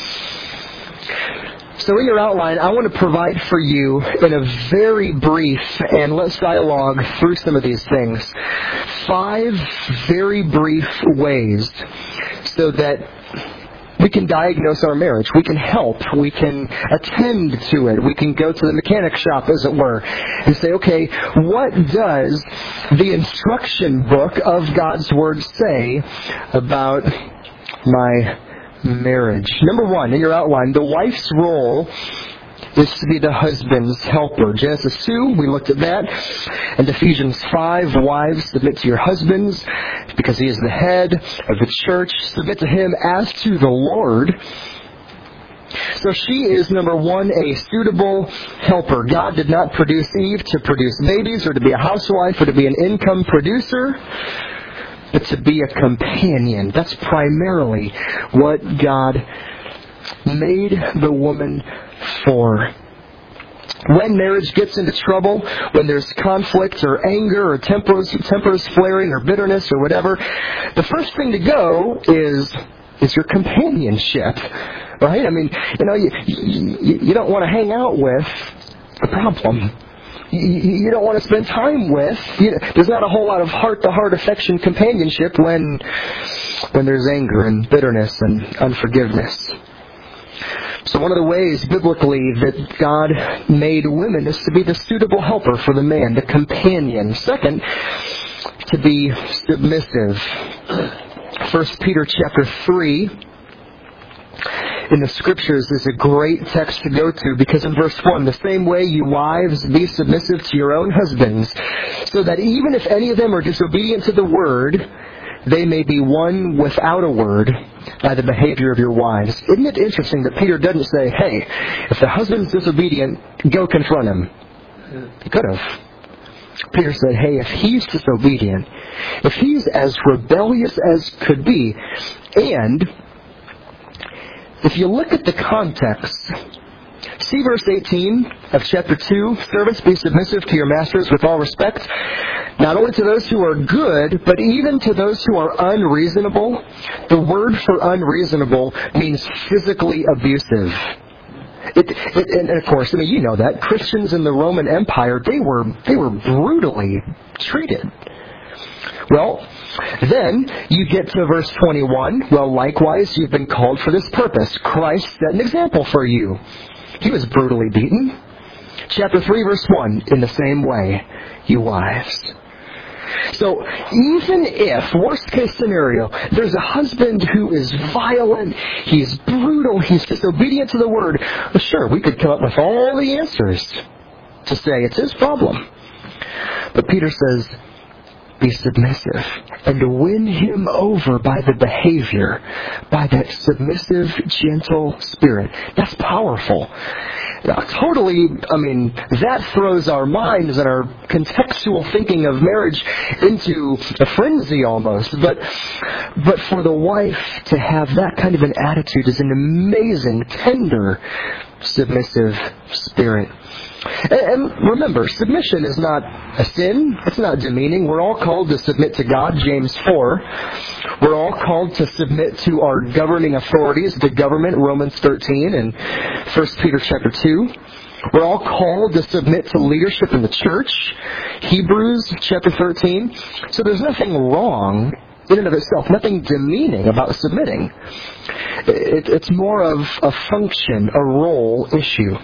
So in your outline, I want to provide for you in a very brief, and let's dialogue through some of these things, five very brief ways so that we can diagnose our marriage. We can help. We can attend to it. We can go to the mechanic shop, as it were, and say, okay, what does the instruction book of God's Word say about my marriage? Number one, in your outline, the wife's role is to be the husband's helper. Genesis two, we looked at that. And Ephesians five, wives, submit to your husbands because he is the head of the church. Submit to him as to the Lord. So she is, number one, a suitable helper. God did not produce Eve to produce babies or to be a housewife or to be an income producer, but to be a companion. That's primarily what God made the woman for. When marriage gets into trouble, when there's conflict or anger or tempers, tempers flaring or bitterness or whatever, the first thing to go is is your companionship, right? I mean, you know, you, you, you don't want to hang out with the problem. You don't want to spend time with. You, there's not a whole lot of heart-to-heart affection companionship when when there's anger and bitterness and unforgiveness. So one of the ways biblically that God made women is to be the suitable helper for the man, the companion. Second, to be submissive. First Peter chapter three. in the Scriptures is a great text to go to, because in verse one, the same way you wives be submissive to your own husbands, so that even if any of them are disobedient to the word, they may be won without a word by the behavior of your wives. Isn't it interesting that Peter doesn't say, hey, if the husband's disobedient, go confront him? He could have. Peter said, hey, if he's disobedient, if he's as rebellious as could be, and if you look at the context, see verse eighteen of chapter two, servants, be submissive to your masters with all respect, not only to those who are good, but even to those who are unreasonable. The word for unreasonable means physically abusive. It, it, and of course, I mean, you know that Christians in the Roman Empire, they were they were brutally treated. Well, then you get to verse twenty-one. Well, likewise, you've been called for this purpose. Christ set an example for you. He was brutally beaten. Chapter three, verse one, in the same way, you wives. So even if, worst case scenario, there's a husband who is violent, he's brutal, he's disobedient to the word, well, sure, we could come up with all the answers to say it's his problem. But Peter says, be submissive, and to win him over by the behavior, by that submissive, gentle spirit. That's powerful. Now, totally, I mean, that throws our minds and our contextual thinking of marriage into a frenzy almost. But, but for the wife to have that kind of an attitude is an amazing, tender, submissive spirit. And, and remember, submission is not a sin. It's not demeaning. We're all called to submit to God, James four. We're all called to submit to our governing authorities, the government, Romans thirteen, and First Peter chapter two. We're all called to submit to leadership in the church, Hebrews chapter thirteen. So there's nothing wrong in and of itself, nothing demeaning about submitting. It, it's more of a function, a role issue.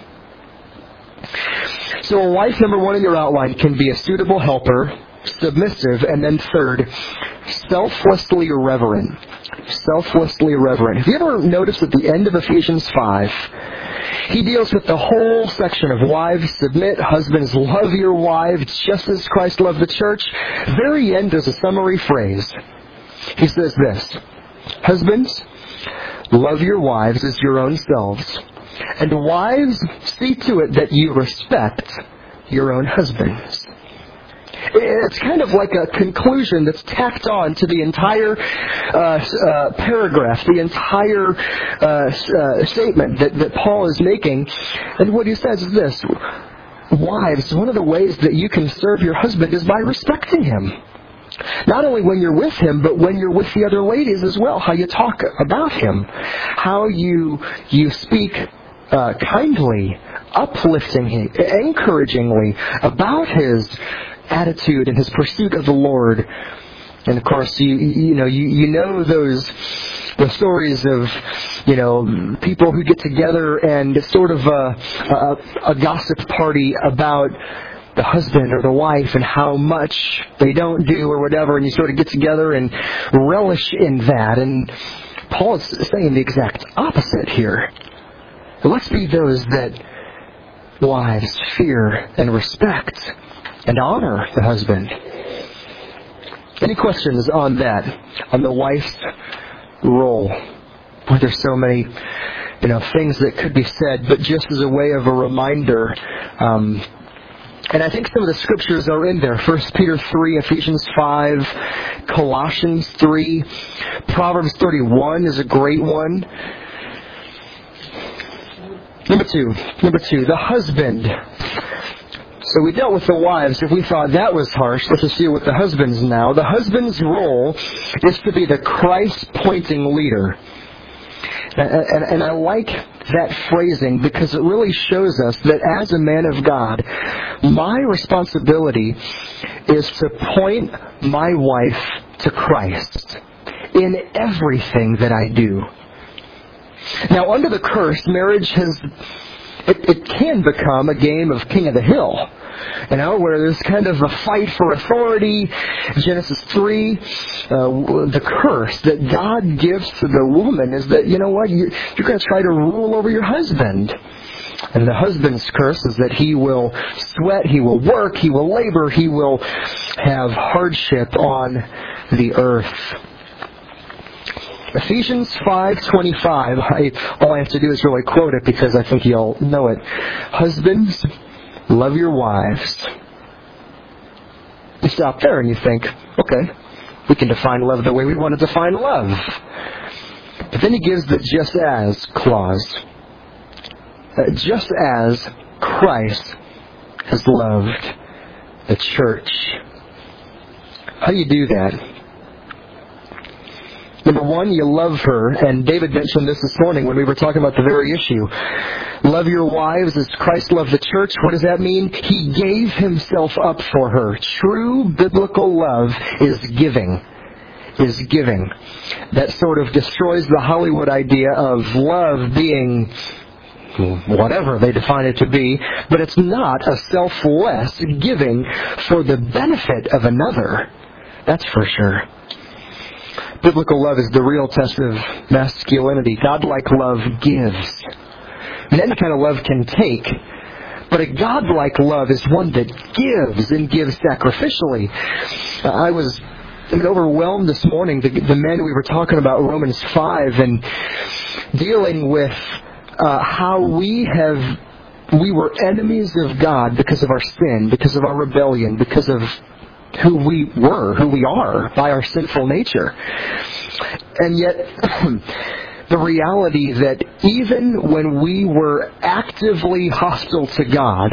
So a wife, number one in your outline, can be a suitable helper, submissive, and then third, selflessly reverent. Selflessly reverent. Have you ever noticed at the end of Ephesians five, he deals with the whole section of wives, submit, husbands, love your wives, just as Christ loved the church. Very end, there's a summary phrase. He says this, husbands, love your wives as your own selves. And wives, see to it that you respect your own husbands. It's kind of like a conclusion that's tacked on to the entire uh, uh, paragraph, the entire uh, uh, statement that, that Paul is making. And what he says is this, wives, one of the ways that you can serve your husband is by respecting him. Not only when you're with him, but when you're with the other ladies as well. How you talk about him. How you you speak uh, kindly, uplifting, encouragingly about his attitude and his pursuit of the Lord. And of course, you you know you, you know those the stories of you know people who get together and it's sort of a, a, a gossip party about the husband or the wife and how much they don't do or whatever, and you sort of get together and relish in that. And Paul is saying the exact opposite here. Let's be those that wives fear and respect and honor the husband. Any questions on that, on the wife's role? Boy, there's so many, you know, things that could be said, but just as a way of a reminder, um, and I think some of the scriptures are in there. First Peter three, Ephesians five, Colossians three, Proverbs thirty-one is a great one. Number two, number two, the husband. So we dealt with the wives. If we thought that was harsh, let's just deal with the husbands now. The husband's role is to be the Christ-pointing leader. And, and, and I like that phrasing because it really shows us that as a man of God, my responsibility is to point my wife to Christ in everything that I do. Now, under the curse, marriage has it, it can become a game of King of the Hill. You know, where there's kind of a fight for authority. Genesis three, uh, the curse that God gives to the woman is that, you know what, you, you're going to try to rule over your husband. And the husband's curse is that he will sweat, he will work, he will labor, he will have hardship on the earth. Ephesians five twenty-five, I, all I have to do is really quote it because I think you'll know it. Husbands, love your wives. You stop there and you think, okay, we can define love the way we want to define love. But then he gives the just as clause. Uh, just as Christ has loved the church. How do you do that? Number one, you love her, and David mentioned this this morning when we were talking about the very issue. Love your wives as Christ loved the church. What does that mean? He gave himself up for her. True biblical love is giving. Is giving. That sort of destroys the Hollywood idea of love being whatever they define it to be, but it's not a selfless giving for the benefit of another. That's for sure. Biblical love is the real test of masculinity. Godlike love gives. And any kind of love can take, but a godlike love is one that gives and gives sacrificially. Uh, I was I mean, overwhelmed this morning, the, the men we were talking about Romans five and dealing with uh, how we have we were enemies of God because of our sin, because of our rebellion, because of who we were, who we are by our sinful nature. And yet, the reality that even when we were actively hostile to God,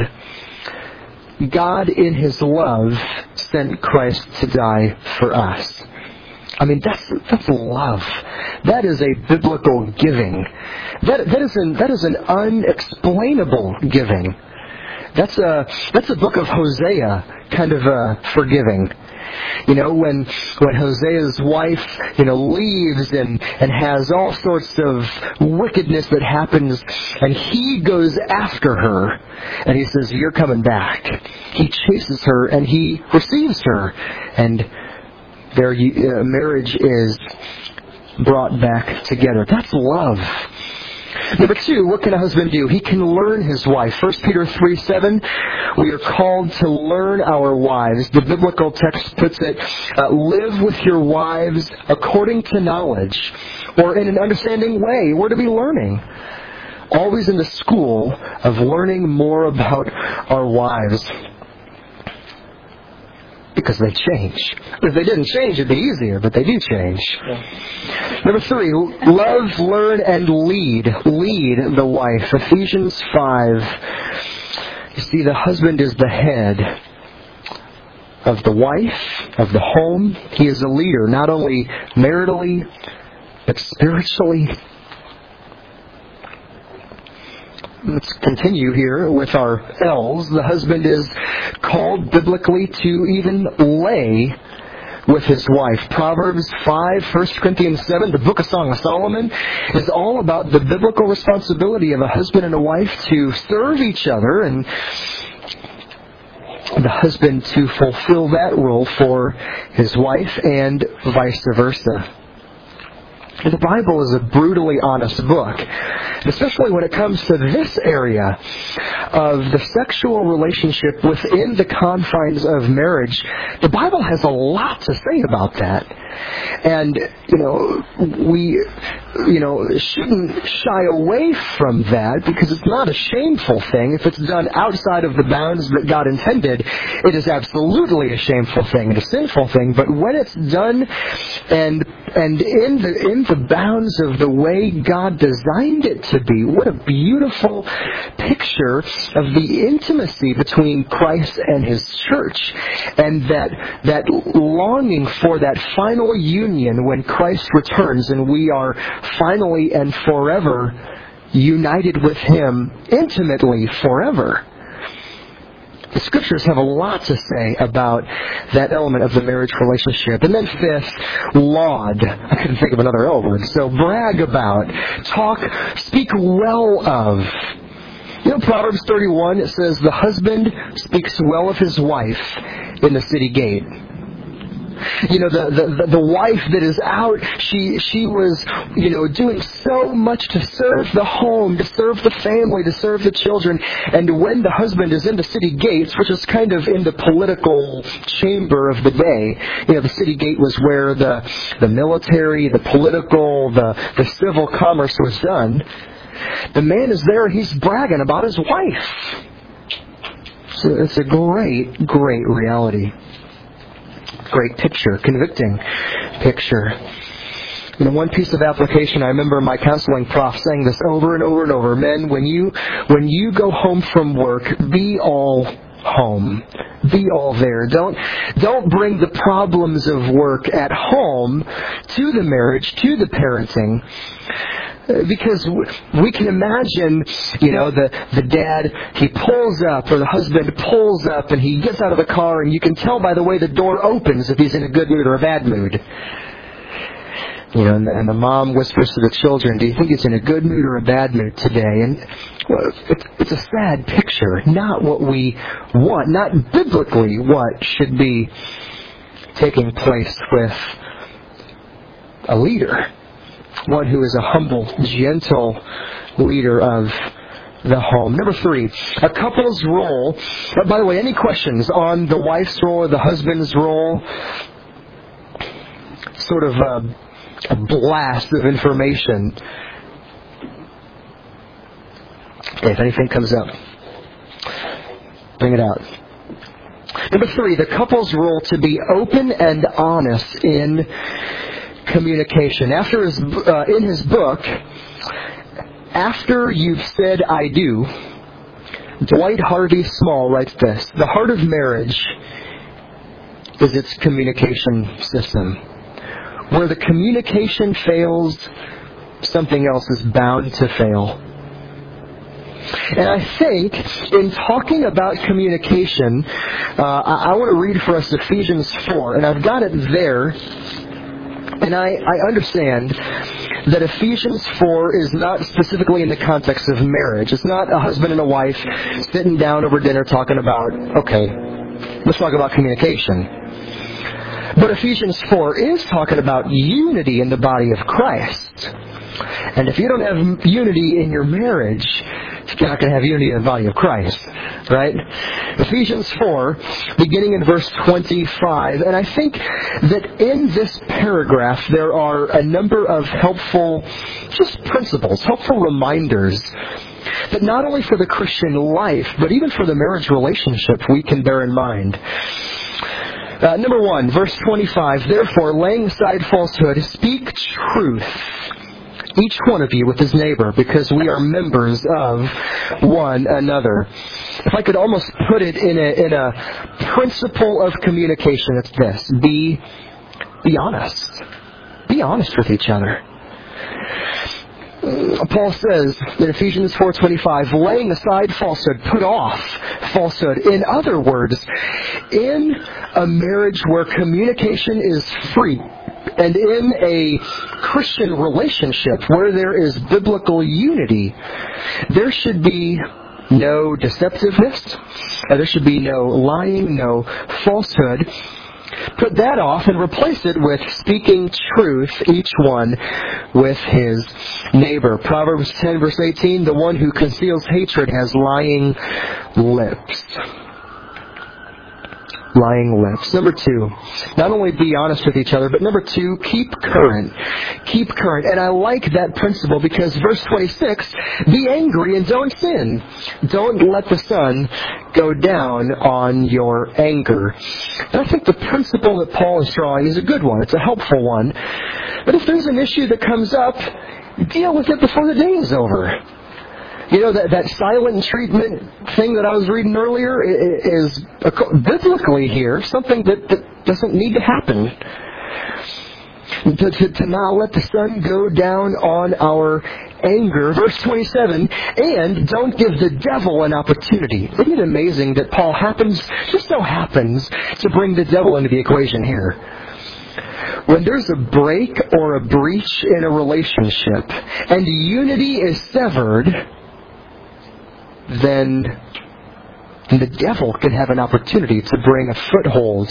God in His love sent Christ to die for us. I mean, that's that's love. That is a biblical giving. That that is an that is an unexplainable giving. That's a that's a book of Hosea kind of uh, forgiving. You know, when when Hosea's wife, you know, leaves and, and has all sorts of wickedness that happens, and he goes after her, and he says, "You're coming back." He chases her, and he receives her, and their uh, marriage is brought back together. That's love. Number two, what can a husband do? He can learn his wife. First Peter three seven, we are called to learn our wives. The biblical text puts it, uh, live with your wives according to knowledge, or in an understanding way. We're to be learning. Always in the school of learning more about our wives. Because they change. If they didn't change, it'd be easier, but they do change. Yeah. Number three, love, learn, and lead. Lead the wife. Ephesians five. You see, the husband is the head of the wife, of the home. He is a leader, not only maritally, but spiritually. Let's continue here with our L's. The husband is called biblically to even lay with his wife. Proverbs five, First Corinthians seven, the book of Song of Solomon is all about the biblical responsibility of a husband and a wife to serve each other, and the husband to fulfill that role for his wife and vice versa. The Bible is a brutally honest book, especially when it comes to this area of the sexual relationship within the confines of marriage. The Bible has a lot to say about that. And, you know, we, you know, shouldn't shy away from that because it's not a shameful thing. If it's done outside of the bounds that God intended, it is absolutely a shameful thing and a sinful thing. But when it's done and and in the in the bounds of the way God designed it to be, what a beautiful picture of the intimacy between Christ and His church, and that that longing for that final union when Christ returns and we are finally and forever united with Him intimately forever. The Scriptures have a lot to say about that element of the marriage relationship. And then fifth, laud. I couldn't think of another L word. So brag about, talk, speak well of. You know Proverbs thirty-one, it says, the husband speaks well of his wife in the city gate. You know, the, the, the wife that is out, she, she was, you know, doing so much to serve the home, to serve the family, to serve the children. And when the husband is in the city gates, which is kind of in the political chamber of the day, you know, the city gate was where the, the military, the political, the, the civil commerce was done. The man is there and he's bragging about his wife. So it's a great, great reality. Great picture, convicting picture. You know, one piece of application, I remember my counseling prof saying this over and over and over. Men, when you when you go home from work, be all home. Be all there. Don't don't bring the problems of work at home to the marriage, to the parenting. Because we can imagine, you know, the, the dad, he pulls up, or the husband pulls up, and he gets out of the car, and you can tell by the way the door opens if he's in a good mood or a bad mood. You know, and the, and the mom whispers to the children, do you think he's in a good mood or a bad mood today? And well, it's, it's a sad picture, not what we want, not biblically what should be taking place with a leader. One who is a humble, gentle leader of the home. Number three, a couple's role. By the way, any questions on the wife's role or the husband's role? Sort of a, a blast of information. Okay, if anything comes up, bring it out. Number three, the couple's role to be open and honest in communication. After his, uh, in his book, After You've Said I Do, Dwight Harvey Small writes this: the heart of marriage is its communication system. Where the communication fails, something else is bound to fail. And I think in talking about communication, uh, I, I want to read for us Ephesians four, and I've got it there. And I, I understand that Ephesians four is not specifically in the context of marriage. It's not a husband and a wife sitting down over dinner talking about, okay, let's talk about communication. But Ephesians four is talking about unity in the body of Christ. And if you don't have unity in your marriage, you're not going to have unity in the body of Christ, right? Ephesians four, beginning in verse twenty-five. And I think that in this paragraph there are a number of helpful, just principles, helpful reminders that not only for the Christian life, but even for the marriage relationship we can bear in mind. Uh, number one, verse twenty-five, therefore, laying aside falsehood, speak truth, each one of you with his neighbor, because we are members of one another. If I could almost put it in a, in a principle of communication, it's this: be, be honest. Be honest with each other. Paul says in Ephesians four twenty-five, laying aside falsehood, put off falsehood. In other words, in a marriage where communication is free, and in a Christian relationship where there is biblical unity, there should be no deceptiveness, there should be no lying, no falsehood. Put that off and replace it with speaking truth, each one with his neighbor. Proverbs ten, verse eighteen, the one who conceals hatred has lying lips. Lying lips. Number two, not only be honest with each other, but number two, keep current. Keep current. And I like that principle because verse twenty-six, be angry and don't sin. Don't let the sun go down on your anger. And I think the principle that Paul is drawing is a good one. It's a helpful one. But if there's an issue that comes up, deal with it before the day is over. You know, that, that silent treatment thing that I was reading earlier is, biblically here, something that, that doesn't need to happen. To, to, to not let the sun go down on our anger. Verse twenty-seven, and don't give the devil an opportunity. Isn't it amazing that Paul happens, just so happens, to bring the devil into the equation here? When there's a break or a breach in a relationship, and unity is severed, then the devil can have an opportunity to bring a foothold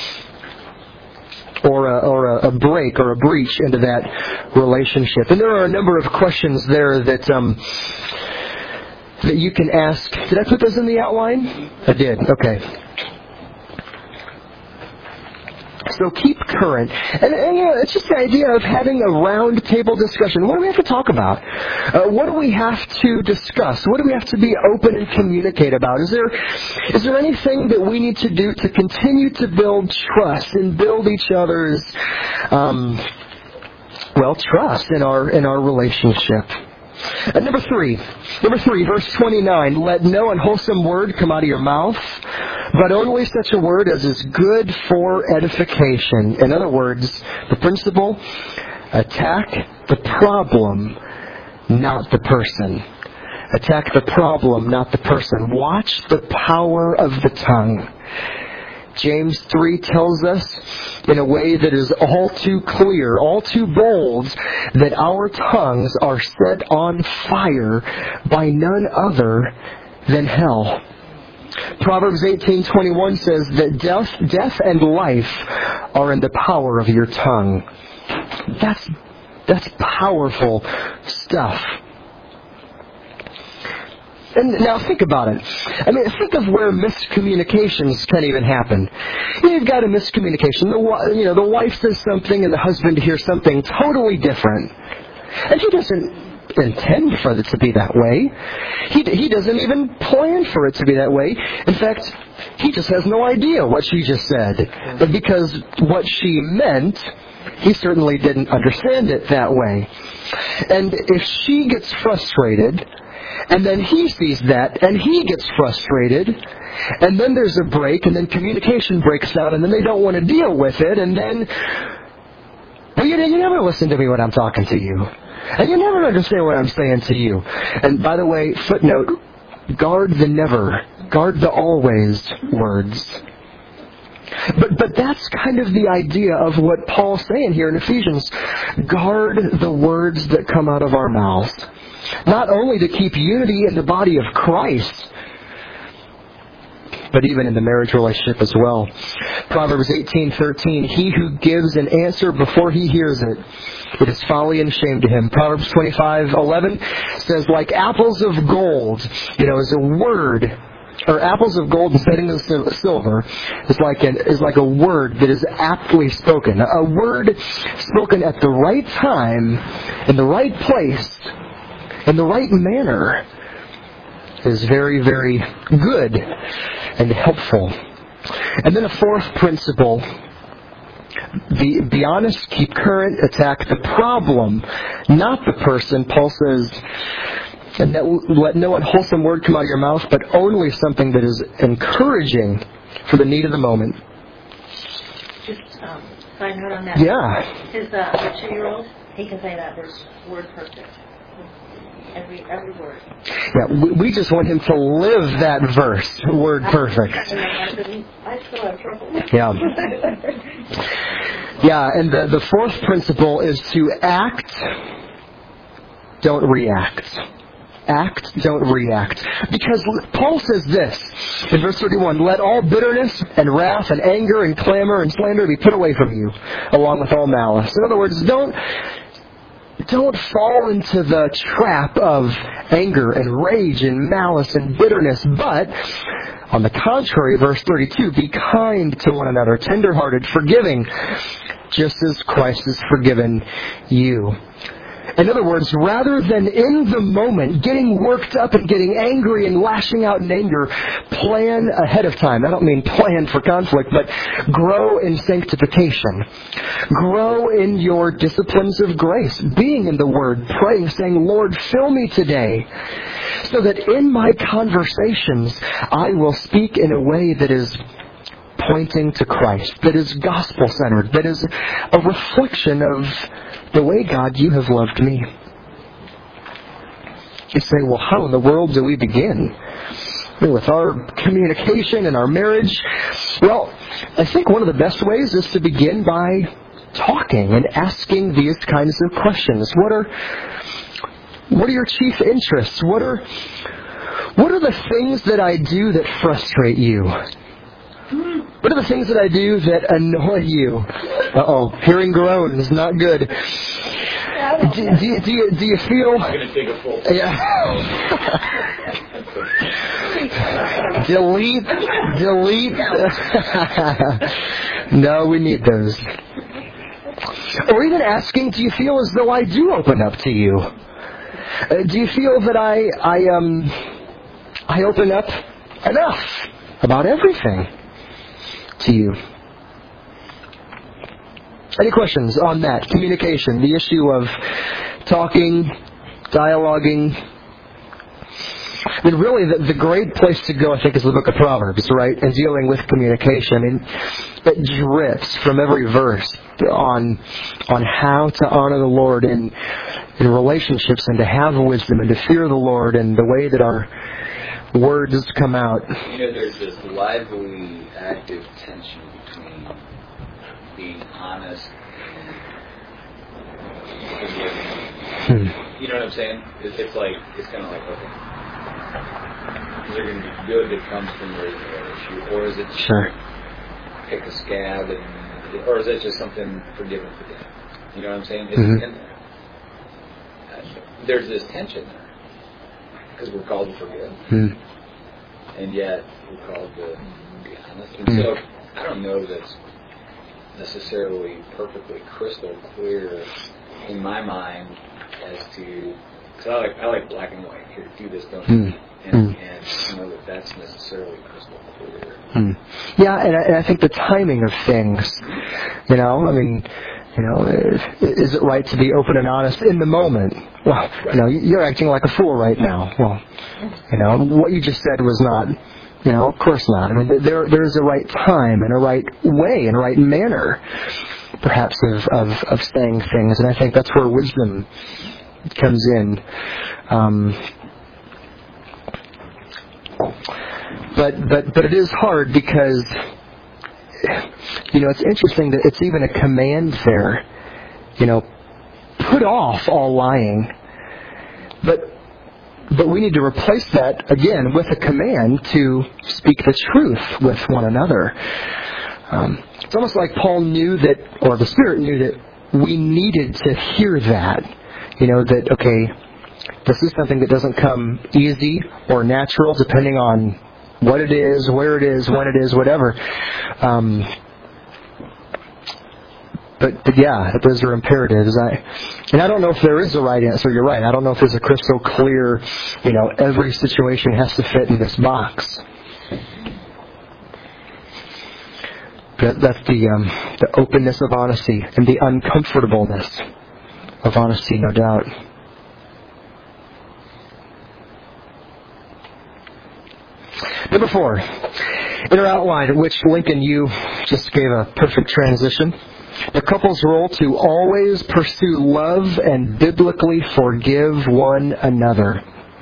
or a, or a, a break or a breach into that relationship. And there are a number of questions there that um, that you can ask. Did I put those in the outline? I did. Okay. So keep current. And, and you know, it's just the idea of having a round table discussion. What do we have to talk about? Uh, what do we have to discuss? What do we have to be open and communicate about? Is there is there anything that we need to do to continue to build trust and build each other's um, well trust in our in our relationship? And number three, number three, verse twenty-nine, let no unwholesome word come out of your mouth, but only such a word as is good for edification. In other words, the principle, attack the problem, not the person. Attack the problem, not the person. Watch the power of the tongue. James three tells us in a way that is all too clear, all too bold, that our tongues are set on fire by none other than hell. Proverbs eighteen twenty-one says that death, death and life are in the power of your tongue. That's, that's powerful stuff. And now think about it. I mean, think of where miscommunications can even happen. You've got a miscommunication. The, you know, the wife says something and the husband hears something totally different. And he doesn't intend for it to be that way. He, he doesn't even plan for it to be that way. In fact, he just has no idea what she just said. But because what she meant, he certainly didn't understand it that way. And if she gets frustrated, and then he sees that, and he gets frustrated, and then there's a break, and then communication breaks out, and then they don't want to deal with it, and then, well, you, you never listen to me when I'm talking to you. And you never understand what I'm saying to you. And by the way, footnote, guard the never, guard the always words. But but that's kind of the idea of what Paul's saying here in Ephesians. Guard the words that come out of our mouths. Not only to keep unity in the body of Christ, but even in the marriage relationship as well. Proverbs eighteen thirteen, he who gives an answer before he hears it, it is folly and shame to him. Proverbs twenty-five eleven says, like apples of gold, you know, is a word, or apples of gold setting of silver, is like an, is like a word that is aptly spoken. A word spoken at the right time, in the right place, in the right manner, is very, very good and helpful. And then a fourth principle, be, be honest, keep current, attack the problem, not the person. Paul says, and that, let no unwholesome word come out of your mouth, but only something that is encouraging for the need of the moment. Just um, side note on that. Yeah. His uh, two-year-old, he can say that verse word perfect. Every every word. Yeah, we, we just want him to live that verse, word perfect. I still have trouble. Yeah. Yeah, and the, the fourth principle is to act, don't react. Act, don't react. Because Paul says this in verse thirty-one, let all bitterness and wrath and anger and clamor and slander be put away from you, along with all malice. In other words, don't Don't fall into the trap of anger and rage and malice and bitterness, but on the contrary, verse thirty-two, be kind to one another, tender-hearted, forgiving, just as Christ has forgiven you. In other words, rather than in the moment getting worked up and getting angry and lashing out in anger, plan ahead of time. I don't mean plan for conflict, but grow in sanctification. Grow in your disciplines of grace, being in the Word, praying, saying, Lord, fill me today, so that in my conversations I will speak in a way that is pointing to Christ, that is gospel-centered, that is a reflection of the way, God, you have loved me. You say, well, how in the world do we begin? With our communication and our marriage? Well, I think one of the best ways is to begin by talking and asking these kinds of questions. What are what are your chief interests? What are what are the things that I do that frustrate you? What are the things that I do that annoy you? Uh-oh, hearing groan is not good. Do, do, you, do, you, do you feel... I'm going to take a full... Yeah. delete, delete. No, we need those. Or even asking, do you feel as though I do open up to you? Uh, do you feel that I, I, um, I open up enough about everything to you? Any questions on that? Communication, the issue of talking, dialoguing. I mean, really, the, the great place to go, I think, is the book of Proverbs, right? And dealing with communication. I mean, it drips from every verse on on how to honor the Lord in in relationships and to have wisdom and to fear the Lord and the way that our words come out. You know, there's this lively, active tension between being honest and forgiving. Hmm. You know what I'm saying? It's, it's like, it's kind of like, okay, is there going to be good that comes from raising that issue? Or is it just Sure. pick a scab, and, or is it just something forgive and forget? You know what I'm saying? It's Mm-hmm. in there. Uh, there's this tension there. Because we're called to forgive. Hmm. And yet we're called to be honest. And Hmm. so I don't know that's necessarily perfectly crystal clear in my mind as to, because I like I like black and white. Here, do this, don't Hmm. and, Hmm. and I know that that's necessarily crystal clear. Hmm. Yeah, and I, and I think the timing of things, you know, I mean, you know, is, is it right to be open and honest in the moment? Well, you know, you're acting like a fool right now. Well, you know, what you just said was not, you know, of course not. I mean, there there is a right time and a right way and a right manner, perhaps, of, of, of saying things, and I think that's where wisdom comes in. Um, but but but it is hard because, you know, it's interesting that it's even a command there. You know, put off all lying. But but we need to replace that again with a command to speak the truth with one another. Um, it's almost like Paul knew that, or the Spirit knew that we needed to hear that. You know, that, okay, this is something that doesn't come easy or natural depending on what it is, where it is, when it is, whatever. Um, but, but yeah, those are imperatives. I, and I don't know if there is a right answer. You're right. I don't know if there's a crystal clear, you know, every situation has to fit in this box. But that's the um, the openness of honesty and the uncomfortableness of honesty, no doubt. Number four, in our outline, which Lincoln, you just gave a perfect transition. The couple's role to always pursue love and biblically forgive one another.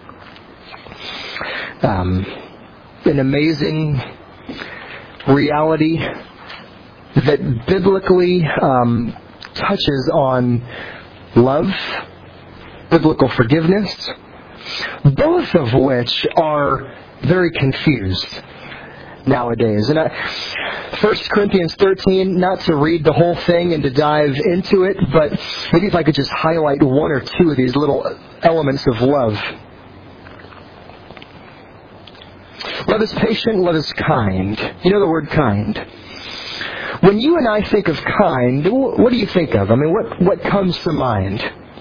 Um, an amazing reality that biblically um, touches on love, biblical forgiveness, both of which are very confused nowadays. And I, First Corinthians thirteen, not to read the whole thing and to dive into it, but maybe if I could just highlight one or two of these little elements of love. Love is patient, love is kind. You know the word kind. When you and I think of kind, what do you think of? I mean, what, what comes to mind?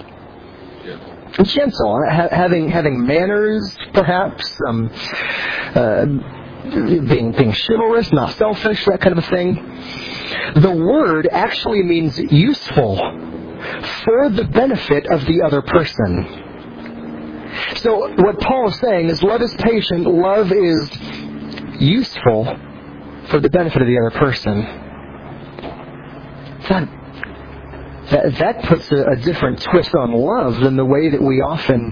Gentle, ha- having having manners, perhaps, um, uh, being being chivalrous, not selfish, that kind of a thing. The word actually means useful for the benefit of the other person. So what Paul is saying is love is patient, love is useful for the benefit of the other person. That That, that puts a, a different twist on love than the way that we often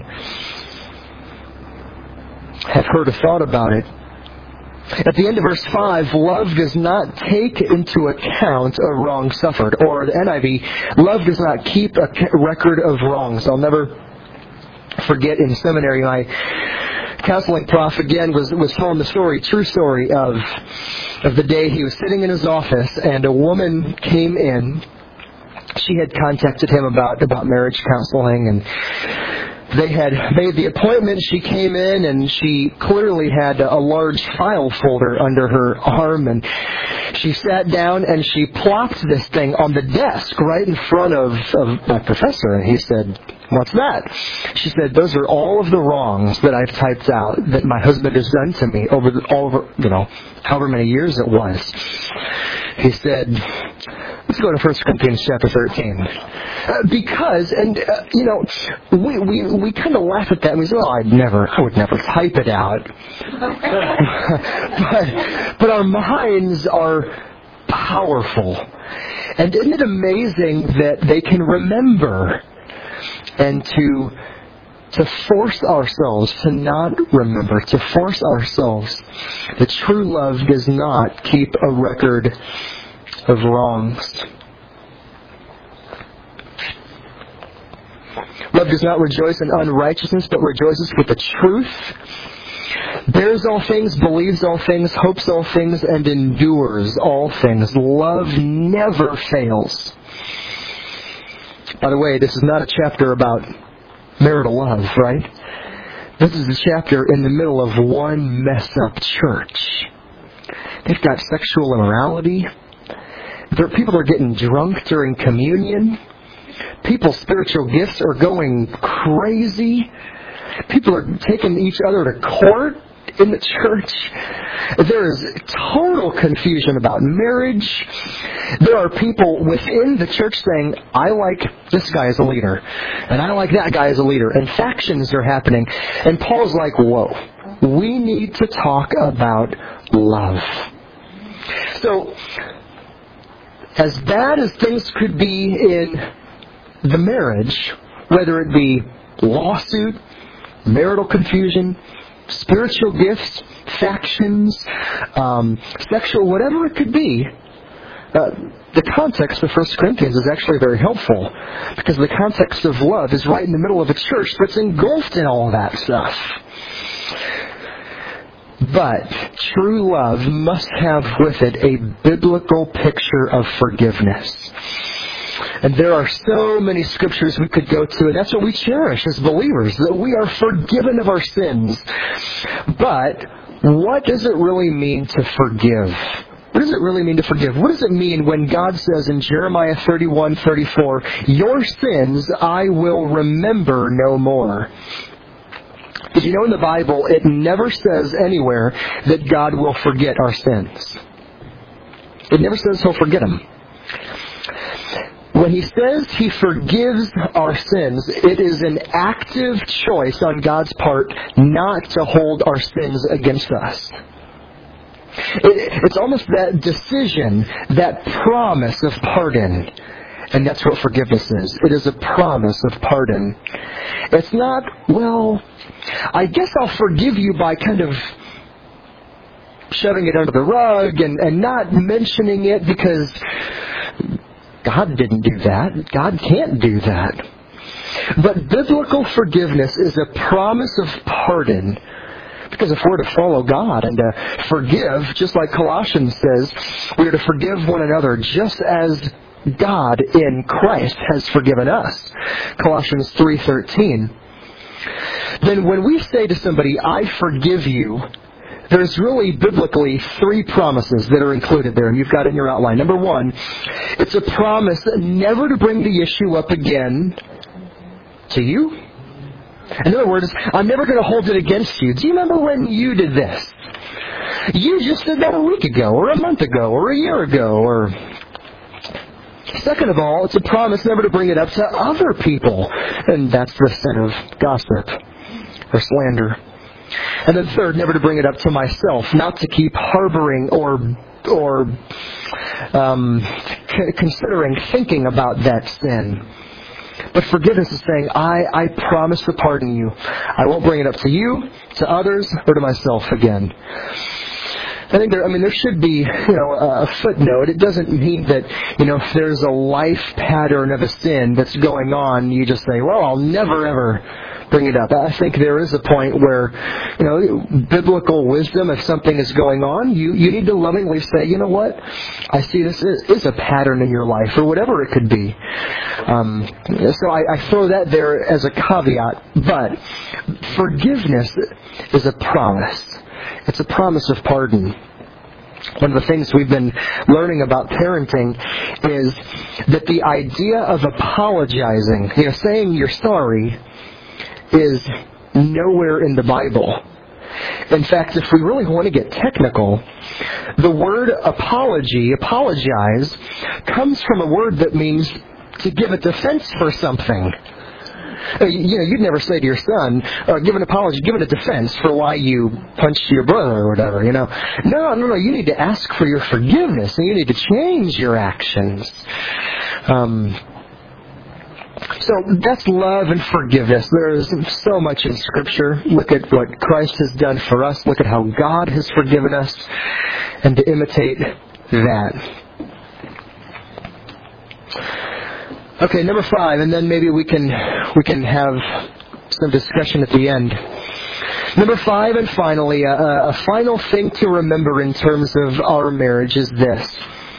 have heard or thought about it. At the end of verse five, love does not take into account a wrong suffered. Or the N I V, love does not keep a record of wrongs. I'll never forget in seminary, my counseling prof again was, was telling the story, true story, of of the day he was sitting in his office and a woman came in. She had contacted him about, about marriage counseling, and they had made the appointment. She came in and she clearly had a large file folder under her arm, and she sat down and she plopped this thing on the desk right in front of, of my professor. And he said, "What's that?" She said, "Those are all of the wrongs that I've typed out that my husband has done to me over, the, all over, you know, however many years it was." He said, let's go to First Corinthians chapter thirteen. Uh, because, and, uh, you know, we, we, we kind of laugh at that and we say, "Oh, I'd never, I would never type it out." but, but our minds are powerful. And isn't it amazing that they can remember and to to force ourselves to not remember, to force ourselves that true love does not keep a record of wrongs. Love does not rejoice in unrighteousness, but rejoices with the truth. Bears all things, believes all things, hopes all things, and endures all things. Love never fails. By the way, this is not a chapter about marital love, right? This is a chapter in the middle of one messed up church. They've got sexual immorality. There, people are getting drunk during communion. People's spiritual gifts are going crazy. People are taking each other to court in the church. There is total confusion about marriage. There are people within the church saying, "I like this guy as a leader, and I like that guy as a leader," and factions are happening. And Paul's like, whoa, we need to talk about love. So, as bad as things could be in the marriage, whether it be lawsuit, marital confusion, spiritual gifts, factions, um, sexual, whatever it could be, uh, the context of First Corinthians is actually very helpful, because the context of love is right in the middle of a church that's engulfed in all of that stuff. But true love must have with it a biblical picture of forgiveness. And there are so many scriptures we could go to, and that's what we cherish as believers, that we are forgiven of our sins. But what does it really mean to forgive? What does it really mean to forgive? What does it mean when God says in Jeremiah thirty-one thirty-four, "Your sins I will remember no more"? Did you know in the Bible it never says anywhere that God will forget our sins? It never says He'll forget them. When He says He forgives our sins, it is an active choice on God's part not to hold our sins against us. It, it's almost that decision, that promise of pardon. And that's what forgiveness is. It is a promise of pardon. It's not, well, I guess I'll forgive you by kind of shoving it under the rug and, and not mentioning it because God didn't do that. God can't do that. But biblical forgiveness is a promise of pardon. Because if we're to follow God and to forgive, just like Colossians says, we are to forgive one another just as God in Christ has forgiven us. Colossians three thirteen. Then when we say to somebody, "I forgive you," there's really biblically three promises that are included there, and you've got it in your outline. Number one, it's a promise never to bring the issue up again to you. In other words, I'm never going to hold it against you. Do you remember when you did this? You just did that a week ago, or a month ago, or a year ago, or... Second of all, it's a promise never to bring it up to other people. And that's the sin of gossip or slander. And then third, never to bring it up to myself, not to keep harboring or or um, c- considering thinking about that sin. But forgiveness is saying, I, I promise to pardon you. I won't bring it up to you, to others, or to myself again. I think there, I mean, there should be, you know, a footnote. It doesn't mean that, you know, if there's a life pattern of a sin that's going on, you just say, well, I'll never ever bring it up. I think there is a point where, you know, biblical wisdom, if something is going on, you, you need to lovingly say, you know what, I see this is, is a pattern in your life, or whatever it could be. Um, so I, I throw that there as a caveat. But forgiveness is a promise. It's a promise of pardon. One of the things we've been learning about parenting is that the idea of apologizing, you know, saying you're sorry, is nowhere in the Bible. In fact, if we really want to get technical, the word apology, apologize, comes from a word that means to give a defense for something. You know, you'd never say to your son, uh, give an apology, give it a defense for why you punched your brother or whatever, you know. No, no, no, you need to ask for your forgiveness, and you need to change your actions. Um, so that's love and forgiveness. There's so much in Scripture. Look at what Christ has done for us. Look at how God has forgiven us, and to imitate that. Okay, number five, and then maybe we can we can have some discussion at the end. Number five, and finally, a, a final thing to remember in terms of our marriage is this.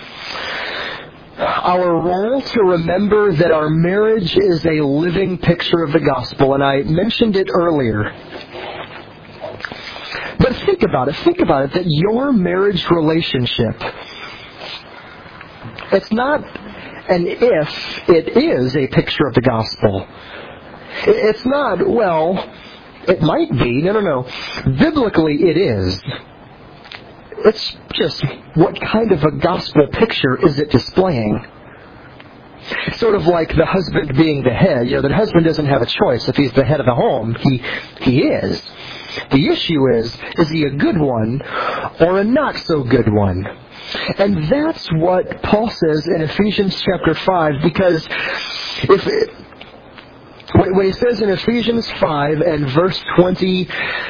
Our role to remember that our marriage is a living picture of the gospel, and I mentioned it earlier. But think about it, think about it, that your marriage relationship, it's not an if, it is a picture of the gospel. It's not, well, it might be. No, no, no. Biblically, it is. It's just, what kind of a gospel picture is it displaying? Sort of like the husband being the head. You know, the husband doesn't have a choice. If he's the head of the home, he he is. The issue is, is he a good one or a not so good one? And that's what Paul says in Ephesians chapter five, because if it, when he says in Ephesians five and verse twenty,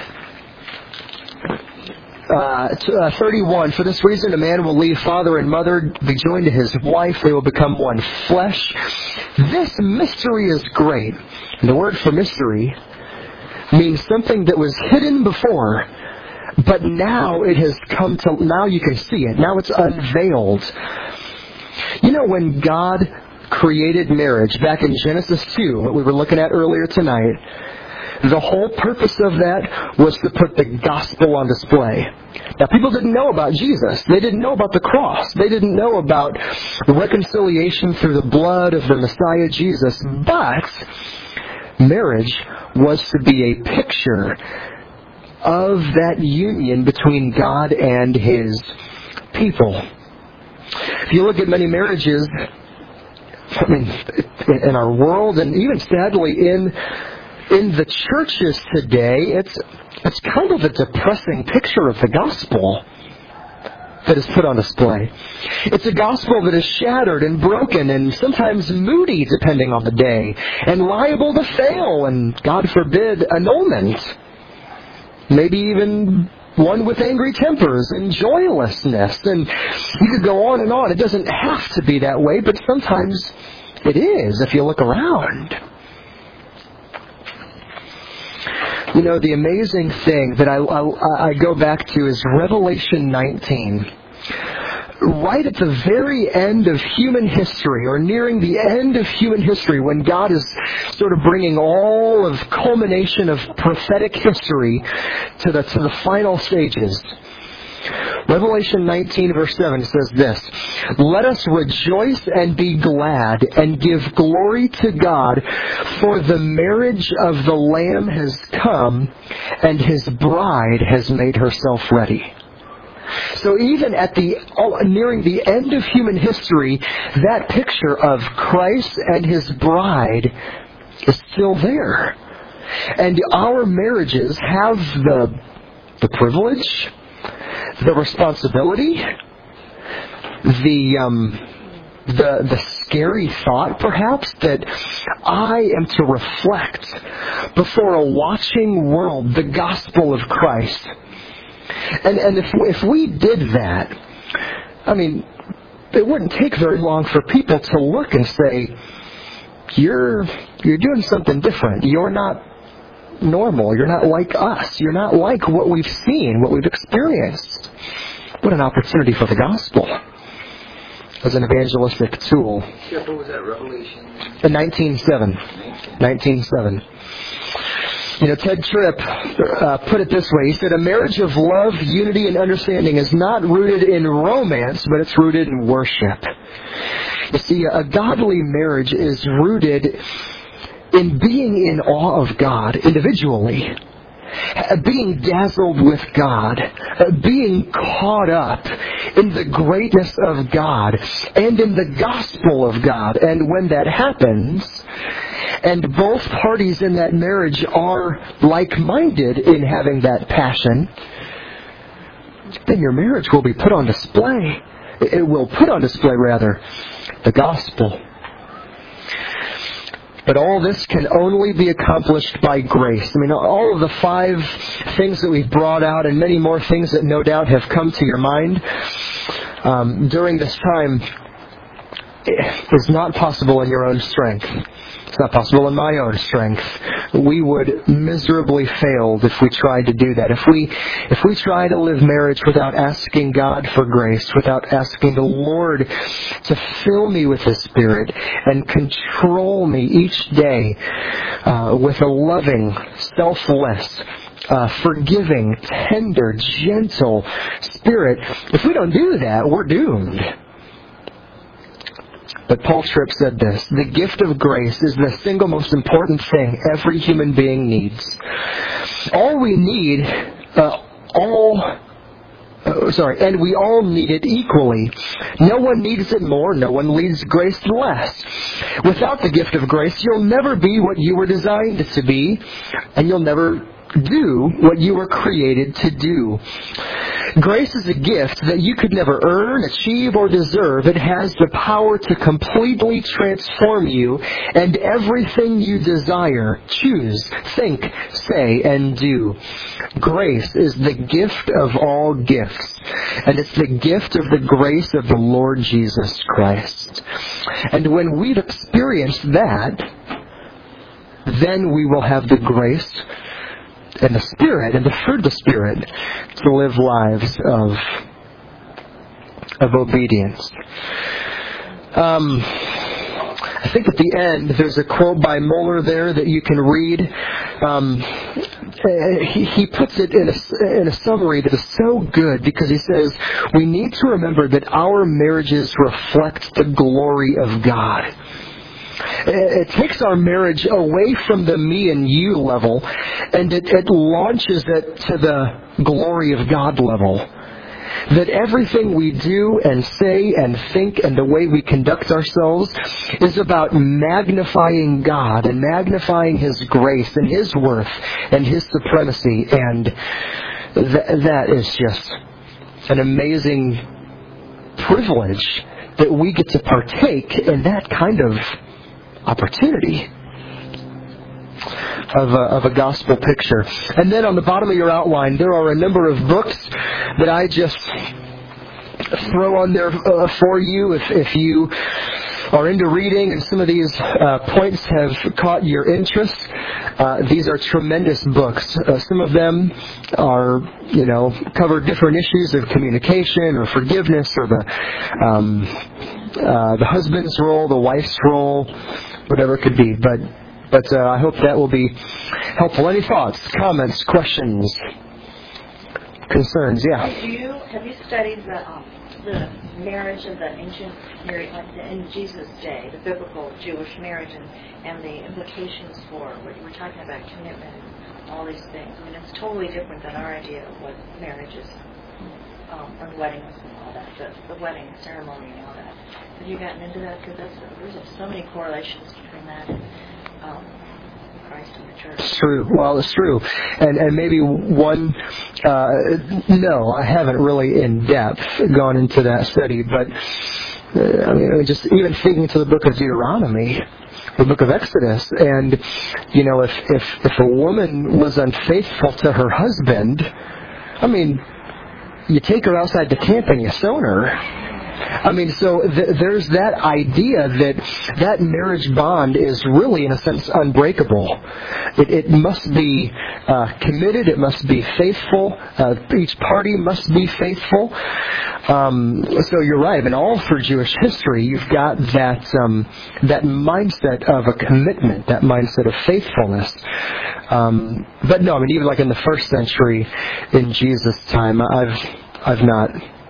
uh, thirty-one, for this reason a man will leave father and mother, be joined to his wife, they will become one flesh. This mystery is great. And the word for mystery means something that was hidden before, but now it has come to, now you can see it. Now it's unveiled. You know, when God created marriage back in Genesis two, what we were looking at earlier tonight, the whole purpose of that was to put the gospel on display. Now, people didn't know about Jesus. They didn't know about the cross. They didn't know about reconciliation through the blood of the Messiah Jesus. But marriage was to be a picture of that union between God and His people. If you look at many marriages, I mean, in our world, and even sadly in in the churches today, it's it's kind of a depressing picture of the gospel that is put on display. It's a gospel that is shattered and broken and sometimes moody, depending on the day, and liable to fail and, God forbid, annulment. Maybe even one with angry tempers and joylessness. And you could go on and on. It doesn't have to be that way, but sometimes it is if you look around. You know, the amazing thing that I, I, I go back to is Revelation nineteen. Right at the very end of human history, or nearing the end of human history, when God is sort of bringing all of culmination of prophetic history to the to the final stages. Revelation nineteen verse seven says this, "Let us rejoice and be glad and give glory to God, for the marriage of the Lamb has come, and His bride has made herself ready." So even at the nearing the end of human history, that picture of Christ and His bride is still there. And our marriages have the the privilege, the responsibility, the um, the the scary thought, perhaps, that I am to reflect before a watching world the gospel of Christ. And and if if we did that, I mean, it wouldn't take very long for people to look and say, "You're you're doing something different. You're not normal. You're not like us. You're not like what we've seen, what we've experienced. What an opportunity for the gospel as an evangelistic tool. Yeah, what was that, Revelation? In nineteen seven. nineteen seven. You know, Ted Tripp uh, put it this way. He said, a marriage of love, unity, and understanding is not rooted in romance, but it's rooted in worship. You see, a godly marriage is rooted in being in awe of God individually, being dazzled with God, being caught up in the greatness of God and in the gospel of God. And when that happens, and both parties in that marriage are like-minded in having that passion, then your marriage will be put on display. It will put on display, rather, the gospel. But all this can only be accomplished by grace. I mean, all of the five things that we've brought out and many more things that no doubt have come to your mind um, during this time is not possible in your own strength. It's not possible in my own strength. We would miserably fail if we tried to do that. If we if we try to live marriage without asking God for grace, without asking the Lord to fill me with His Spirit and control me each day uh, with a loving, selfless, uh, forgiving, tender, gentle Spirit, if we don't do that, we're doomed. But Paul Tripp said this, the gift of grace is the single most important thing every human being needs. All we need, uh, all, uh, sorry, and we all need it equally. No one needs it more, no one needs grace less. Without the gift of grace, you'll never be what you were designed to be, and you'll never do what you were created to do. Grace is a gift that you could never earn, achieve, or deserve. It has the power to completely transform you and everything you desire, choose, think, say, and do. Grace is the gift of all gifts, and it's the gift of the grace of the Lord Jesus Christ. And when we've experienced that, then we will have the grace and the Spirit, and the fruit of the Spirit, to live lives of of obedience. Um, I think at the end there's a quote by Moeller there that you can read. Um, he, he puts it in a, in a summary that is so good because he says, we need to remember that our marriages reflect the glory of God. It takes our marriage away from the me and you level, and it, it launches it to the glory of God level. That everything we do and say and think and the way we conduct ourselves is about magnifying God and magnifying His grace and His worth and His supremacy. And th- that is just an amazing privilege that we get to partake in that kind of opportunity of a, of a gospel picture. And then on the bottom of your outline, there are a number of books that I just throw on there uh, for you if, if you are into reading and some of these uh, points have caught your interest. Uh, these are tremendous books. Uh, some of them are, you know, cover different issues of communication or forgiveness or the um, uh, the husband's role, the wife's role, whatever it could be. But but uh, I hope that will be helpful. Any thoughts, comments, questions, concerns? Yeah. Have you have you studied the um, the marriage of the ancient Near, like in Jesus' day, the biblical Jewish marriage, and, and the implications for what you were talking about, commitment, and all these things? I mean, it's totally different than our idea of what marriage is, um, and weddings and all that, the, the wedding ceremony and all that. Have you gotten into that? Because there's so many correlations between that and um, Christ and the church. It's true. Well, it's true. And and maybe one, uh, no, I haven't really in depth gone into that study, but uh, I mean, just even thinking to the book of Deuteronomy, the book of Exodus, and, you know, if, if, if a woman was unfaithful to her husband, I mean, you take her outside the camp and you stone her. I mean, so th- there's that idea that that marriage bond is really, in a sense, unbreakable. It, it must be uh, committed. It must be faithful. Uh, each party must be faithful. Um, so you're right. I mean, all through Jewish history, you've got that um, that mindset of a commitment, that mindset of faithfulness. Um, but no, I mean, even like in the first century, in Jesus' time, I've I've not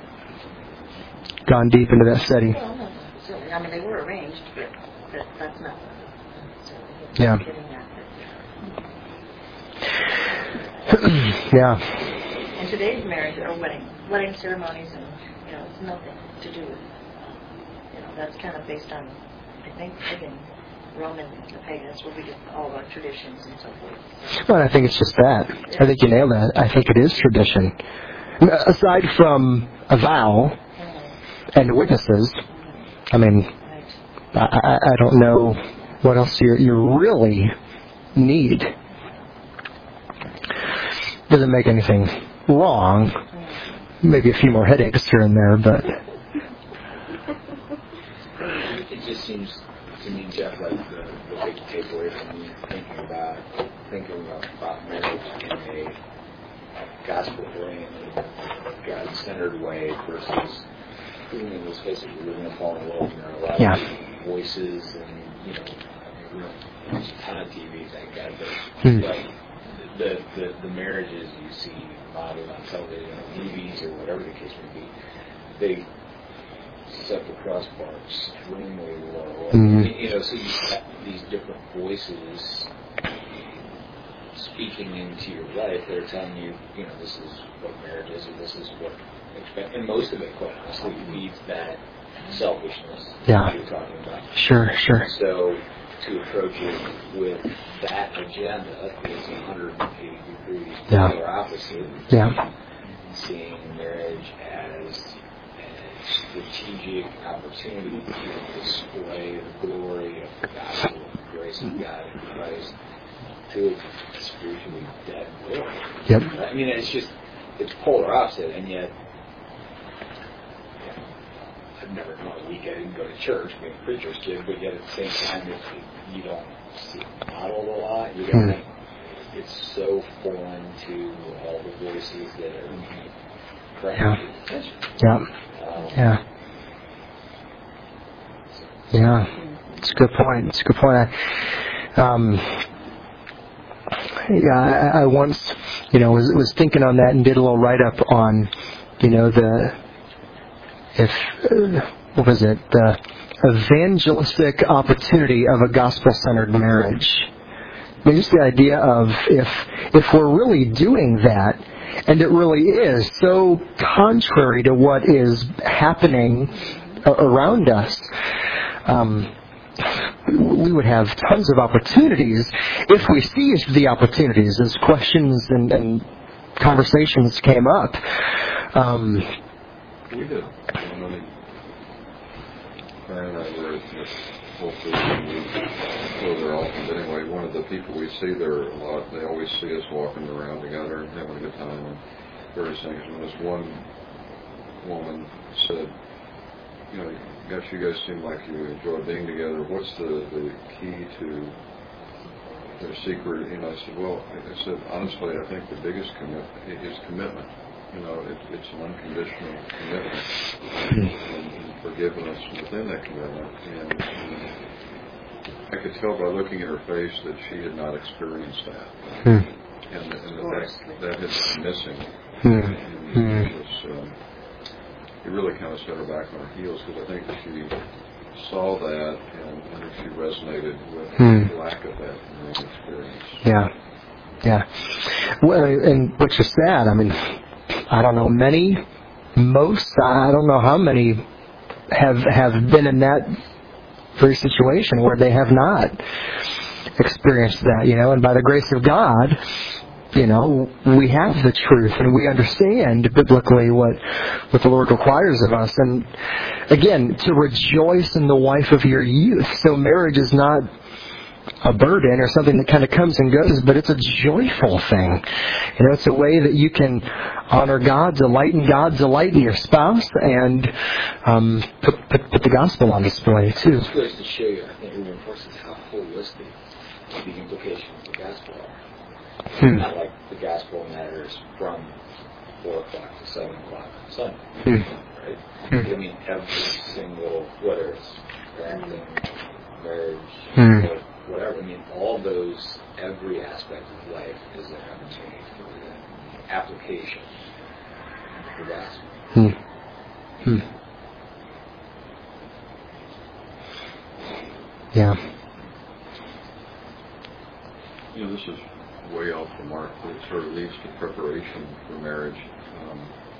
gone deep into that study. Well, no, certainly. I mean, they were arranged, but, but that's not. So Yeah. Yeah. And today's marriage or wedding, wedding ceremonies, and you know, it's nothing to do with. You know, that's kind of based on, I think, again, Roman, the pagans, where we get all of our traditions and so forth. Well, I think it's just that. I think you nailed that. I think it is tradition. Aside from a vow and witnesses, I mean, I, I, I don't know what else you you really need. Doesn't make anything wrong. Maybe a few more headaches here and there, but it just seems to me, Jeff, like the, the big takeaway from me thinking about thinking about marriage in a gospel-oriented, God-centered way versus living let's face it, we live in a fallen world, and there are a lot yeah. of voices, and you know, I mean, we don't watch a ton of T V, thank God, but hmm. like the, the the marriages you see modeled on television or movies or whatever the case may be, they set the crossbar extremely low. Mm-hmm. You know, so you have these different voices speaking into your life. They're telling you, you know, this is what marriage is, or this is what expect. And most of it, quite honestly, feeds that selfishness yeah. that you're talking about. Sure, sure. So to approach it with that agenda is one hundred eighty degrees yeah. polar opposite. Yeah. Seeing marriage as strategic opportunity to display the glory of the gospel and the grace of God in Christ to a spiritually dead world. Yep. I mean, it's just, it's polar opposite, and yet, you know, I've never gone a week I didn't go to church, being a preacher's kid, but yet at the same time, if you don't see it modeled a lot, you don't, mm. it's so foreign to all the voices that are trying yeah. to get attention. Yeah. Um, yeah. Yeah. It's a good point. It's a good point. I, um, yeah, I, I once, you know, was was thinking on that and did a little write up on, you know, the if uh, what was it, the evangelistic opportunity of a gospel-centered marriage. I mean, just the idea of if if we're really doing that. And it really is so contrary to what is happening around us. Um, we would have tons of opportunities if we seized the opportunities as questions and, and conversations came up. Um, we did. I mean, Fran and I were at Whole Foods and we go there often. But anyway, one of the people we see there a lot, they always see us walking around together and having a good time and various things. And this one woman said, you know, gosh, you guys seem like you enjoy being together. What's the, the key to their secret? And I said, well, I said, honestly, I think the biggest commitment is commitment. You know, it, it's an unconditional commitment and, and forgiveness within that commitment. And, and I could tell by looking at her face that she had not experienced that. Hmm. And, and that, that had been missing. Hmm. And hmm. It, was, um, it really kind of set her back on her heels because I think she saw that and, and she resonated with hmm. the lack of that in her own experience. Yeah. Yeah. Well, and which is sad. I mean, I don't know many, most, I don't know how many have have been in that very situation where they have not experienced that, you know, and by the grace of God, you know, we have the truth and we understand biblically what what the Lord requires of us. And again, to rejoice in the wife of your youth. So marriage is not a burden or something that kind of comes and goes, but it's a joyful thing. You know, it's a way that you can honor God, delight in God, delight in your spouse, and um, put, put, put the gospel on display too. It goes to show you, I think it reinforces how holistic the implications of the gospel are. Hmm. Not like the gospel matters from four o'clock to seven o'clock on Sunday, Hmm. right? Hmm. I mean, every single, whether it's parenting, marriage, Hmm. or whatever, I mean, all those, every aspect of life is an opportunity for the application of the gospel. Hmm. Hmm. Yeah. You know, this is way off the mark, but it sort of leads to preparation for marriage. Um,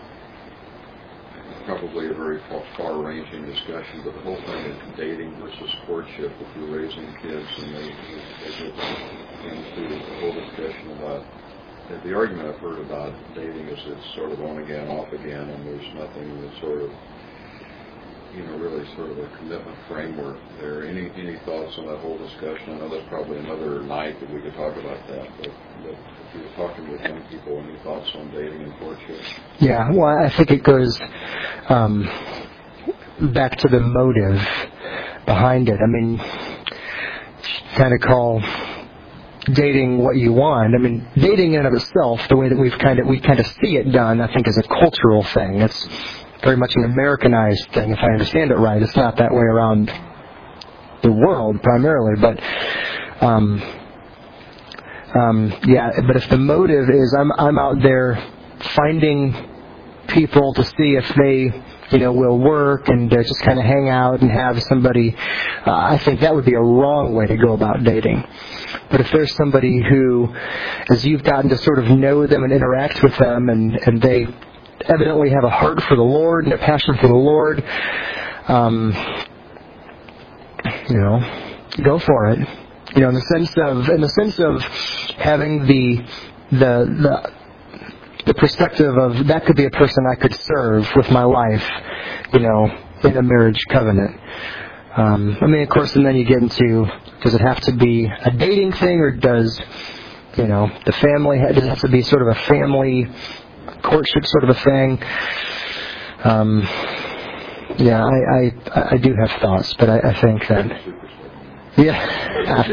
probably a very far, far-ranging discussion, but the whole thing of dating versus courtship, if you're raising kids and they, they get into the whole discussion about the, the argument I've heard about dating is it's sort of on again, off again, and there's nothing that sort of, you know, really sort of a commitment framework there. Any any thoughts on that whole discussion? I know that's probably another night that we could talk about that, but, but if you're talking with young people, any thoughts on dating and courtship? Yeah, well, I think it goes um, back to the motive behind it. I mean, kind of call dating what you want. I mean, dating in and of itself, the way that we've kind of we kind of see it done, I think, is a cultural thing. It's very much an Americanized thing, if I understand it right. It's not that way around the world primarily, but um, um, yeah. But if the motive is I'm I'm out there finding people to see if they, you know, will work and uh, just kind of hang out and have somebody, uh, I think that would be a wrong way to go about dating. But if there's somebody who, as you've gotten to sort of know them and interact with them, and, and they evidently have a heart for the Lord and a passion for the Lord, um, you know, go for it. You know, in the sense of in the sense of having the the the the perspective of that could be a person I could serve with my life, you know, in a marriage covenant. Um, I mean, of course, and then you get into, does it have to be a dating thing, or does, you know, the family, does it have to be sort of a family courtship sort of a thing? Um, yeah, I, I I do have thoughts, but I, I think that, yeah,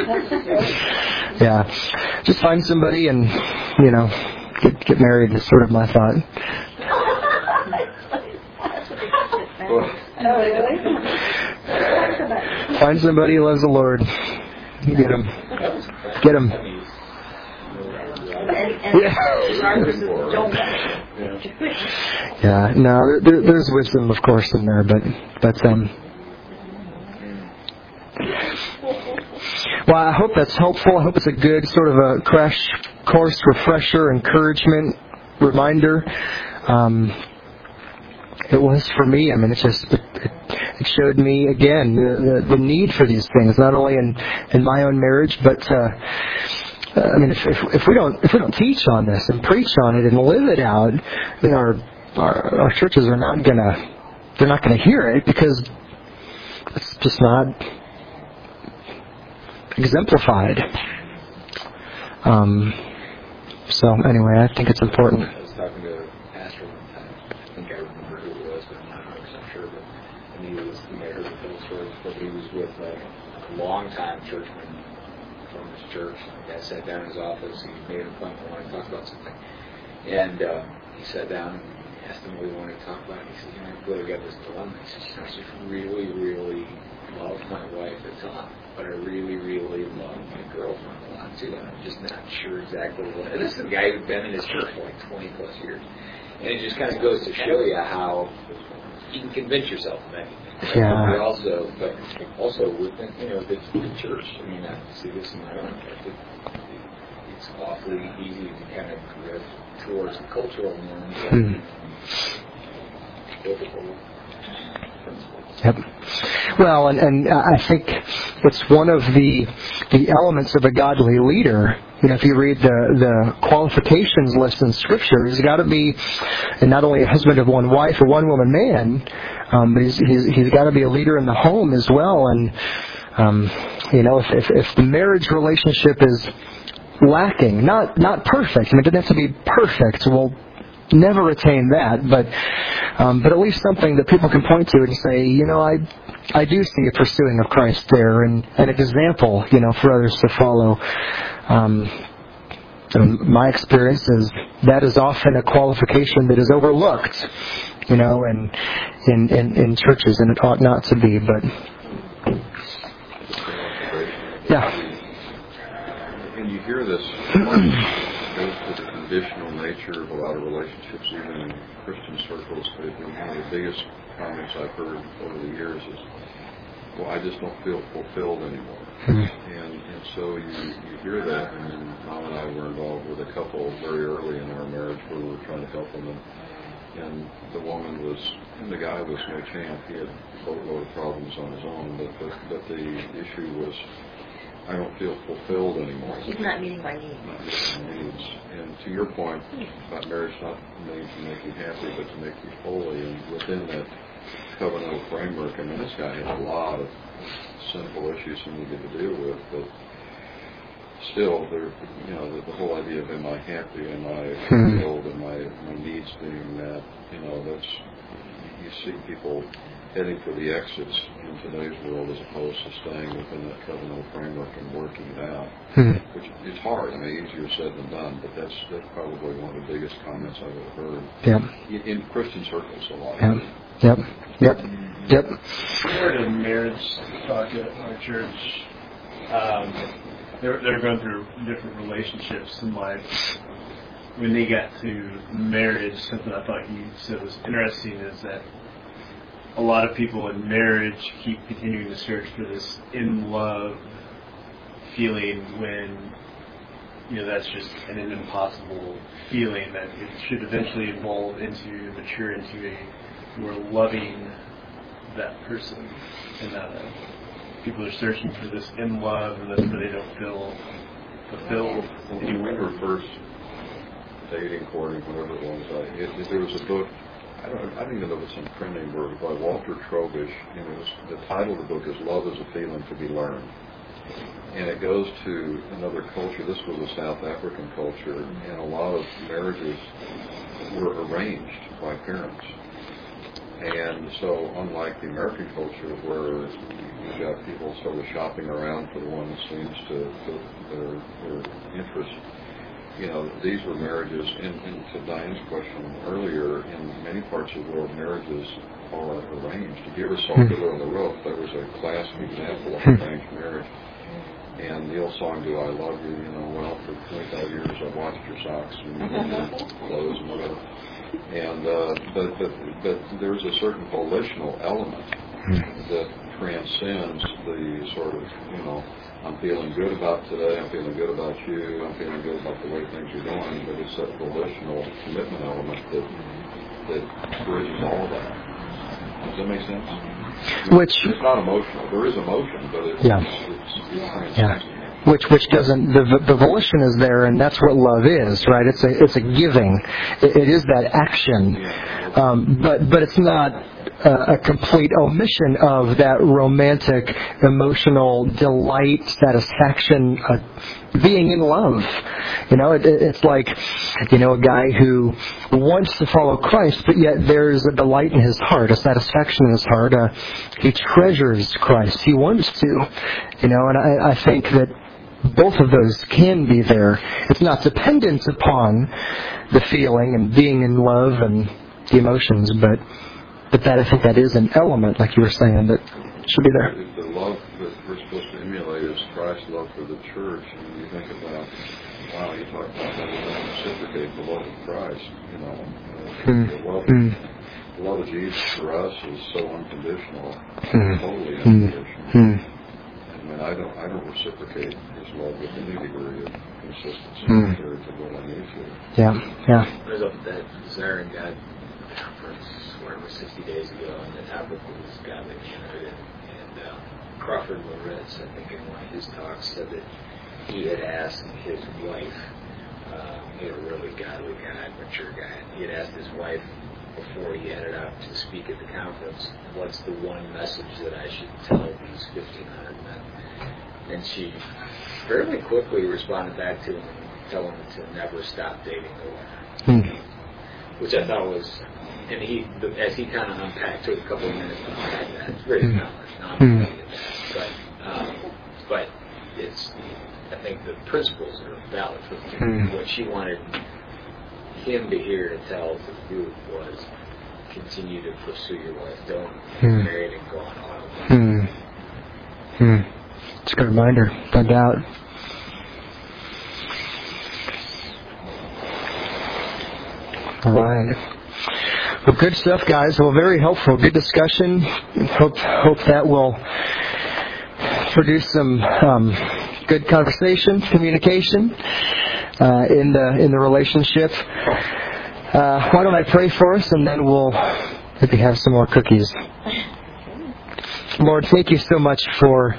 yeah, just find somebody and, you know, get get married is sort of my thought. Find somebody who loves the Lord. Get him. Get him. Yeah. Yeah. No, there, there's wisdom, of course, in there, but but um. Well, I hope that's helpful. I hope it's a good sort of a crash course, refresher, encouragement, reminder. Um, it was for me. I mean, it's just it, it showed me again the, the, the need for these things, not only in, in my own marriage, but uh, I mean, if, if, if we don't if we don't teach on this and preach on it and live it out, then our our, our churches are not gonna they're not gonna hear it, because it's just not exemplified. Um, so anyway, I think it's important. I was talking to a pastor one time. I think I remember who it was, but I'm not one hundred percent sure. But and he was, you may have heard the full story, but he was with a, a long-time churchman from his church. The guy sat down in his office. He made an appointment, wanted to talk about something, and uh, he sat down and asked him what he wanted to talk about. He said, "You know, I've really got this dilemma." He said, "You know, I just really, really love my wife a ton, but I really, really love my girlfriend a lot too, and I'm just not sure exactly what." And this is the guy who'd been in his church for like twenty plus years, and it just kind of goes to show you how you can convince yourself of anything. Yeah. But also, but also within, you know, the, the church. I mean, I see this in my own life. It, it's awfully easy to kind of drift towards the cultural norms and Hmm. biblical principles. Yep. Well, and, and I think it's one of the the elements of a godly leader. You know, if you read the, the qualifications list in Scripture, he's got to be, and not only a husband of one wife or one woman man, um, but he's, he's he's got to be a leader in the home as well. And um, You know, if, if, if the marriage relationship is lacking, not not perfect, I mean, it doesn't have to be perfect. We'll never attain that, but um, but at least something that people can point to and say, you know, I I do see a pursuing of Christ there, and, and an example, you know, for others to follow. Um, and my experience is that is often a qualification that is overlooked, you know, and in, in, in churches, and it ought not to be, but yeah. And you hear this goes to the conditional nature of a lot of relationships, even in Christian circles. But one of the biggest comments I've heard over the years is, well, I just don't feel fulfilled anymore. Mm-hmm. And and so you, you hear that, and then Mom and I were involved with a couple very early in our marriage where we were trying to help them, and, and the woman was, and the guy was no champ. He had a boatload of problems on his own, but, but, but the issue was, I don't feel fulfilled anymore. He's not meeting my needs. Not meeting my needs. And to your point about marriage not made to make you happy, but to make you holy, and within that covenantal framework, I mean, this guy had a lot of sinful issues he needed to deal with, but still, there, you know, the, the whole idea of am I happy, am I fulfilled, am I, my needs being met, you know, that's, you see people heading for the exits in today's world as opposed to staying within that covenantal framework and working it out, hmm. which is hard. I mean, easier said than done, but that's that's probably one of the biggest comments I've ever heard. Yep. In, in Christian circles, a lot. Yep. Yep. Yep. Yep. We heard a marriage talk at our church. Um, they're they're going through different relationships in life. When they got to marriage, something I thought you said was interesting is that a lot of people in marriage keep continuing to search for this in love feeling when, you know, that's just an impossible feeling, that it should eventually evolve into, mature into a, you are loving that person. And that uh, people are searching for this in love, and that's where they don't feel fulfilled. When we were first dating, courting, whatever it was, I, it, there was a book, I don't, I don't even know if it's in printing, word by Walter Trobish, and it was, the title of the book is Love is a Feeling to be Learned. And it goes to another culture. This was a South African culture, and a lot of marriages were arranged by parents. And so, unlike the American culture, where you've got people sort of shopping around for the one that seems to fit their, their interest, you know, these were marriages, and, and to Diane's question earlier, in many parts of the world, marriages are arranged. If you ever saw Fiddler on the Roof, there was a classic example of arranged marriage. And the old song, Do I Love You? You know, well, for twenty-five years I've watched your socks and your clothes and whatever. And, uh, but, but, but there's a certain volitional element that transcends the sort of, you know, I'm feeling good about today, I'm feeling good about you, I'm feeling good about the way things are going, but it's that volitional commitment element that that bridges all of that. Does that make sense? Which it's not emotional. There is emotion, but it's, yeah. it's, it's yeah. Which which doesn't the the volition is there, and that's what love is, right? It's a it's a giving. It, it is that action, um, but but it's not a, a complete omission of that romantic, emotional delight, satisfaction, uh, being in love. You know, it, it's like, you know, a guy who wants to follow Christ, but yet there's a delight in his heart, a satisfaction in his heart. Uh, he treasures Christ. He wants to, you know, and I, I think that both of those can be there. It's not dependent upon the feeling and being in love and the emotions, but but that I think that is an element, like you were saying, that should be there. The love that we're supposed to emulate is Christ's love for the church. And you think about, wow, you talk about that, we don't reciprocate the love of Christ. You know, uh, mm. the, love, mm. the love of Jesus for us is so unconditional, mm. totally unconditional. Mm. I mean, I don't, I don't reciprocate His love with any degree of consistency mm. compared to what I need to. Yeah, yeah. I was up at that Desiring God conference, whatever, sixty days ago, and the topic was godly community. And uh, Crawford Loritz, I think in one of his talks, said that he had asked his wife, uh, he had a really godly guy, mature guy, he had asked his wife before he headed out to speak at the conference, what's the one message that I should tell these fifteen hundred men? And she fairly quickly responded back to him and told him to never stop dating the woman. Hmm. Which I thought was, and he, as he kind of unpacked, took a couple of minutes to unpack that. It's very knowledge, not hmm. But, um, but it's, I think the principles are valid for him. Hmm. What she wanted him to hear to tell the group was, continue to pursue your wife. Don't hmm. marry and go on a wild hmm. hmm. It's a good reminder, no doubt. All right. Well, good stuff, guys. Well, very helpful. Good discussion. Hope hope that will produce some um, good conversation, communication uh, in the in the relationship. Uh, why don't I pray for us, and then we'll maybe have some more cookies. Lord, thank you so much for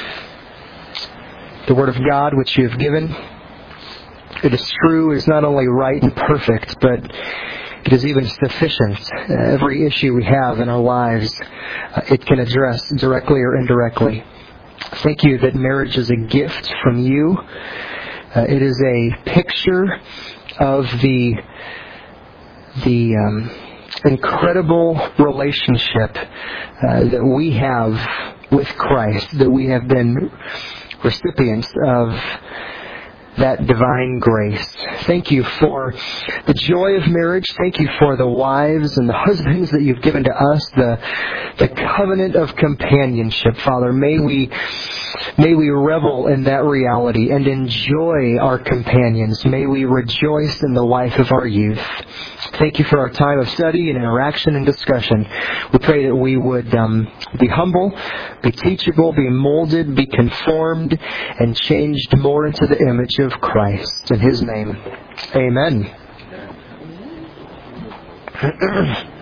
the Word of God which you have given. It is true, it is not only right and perfect, but it is even sufficient. Every issue we have in our lives, uh, it can address directly or indirectly. Thank you that marriage is a gift from you. Uh, it is a picture of the the um, incredible relationship uh, that we have with Christ, that we have been recipients of that divine grace. Thank you for the joy of marriage. Thank you for the wives and the husbands that you've given to us, the the covenant of companionship, Father. May we may we revel in that reality and enjoy our companions. May we rejoice in the wife of our youth. Thank you for our time of study and interaction and discussion. We pray that we would um, be humble, be teachable, be molded, be conformed, and changed more into the image of Christ. In His name, amen.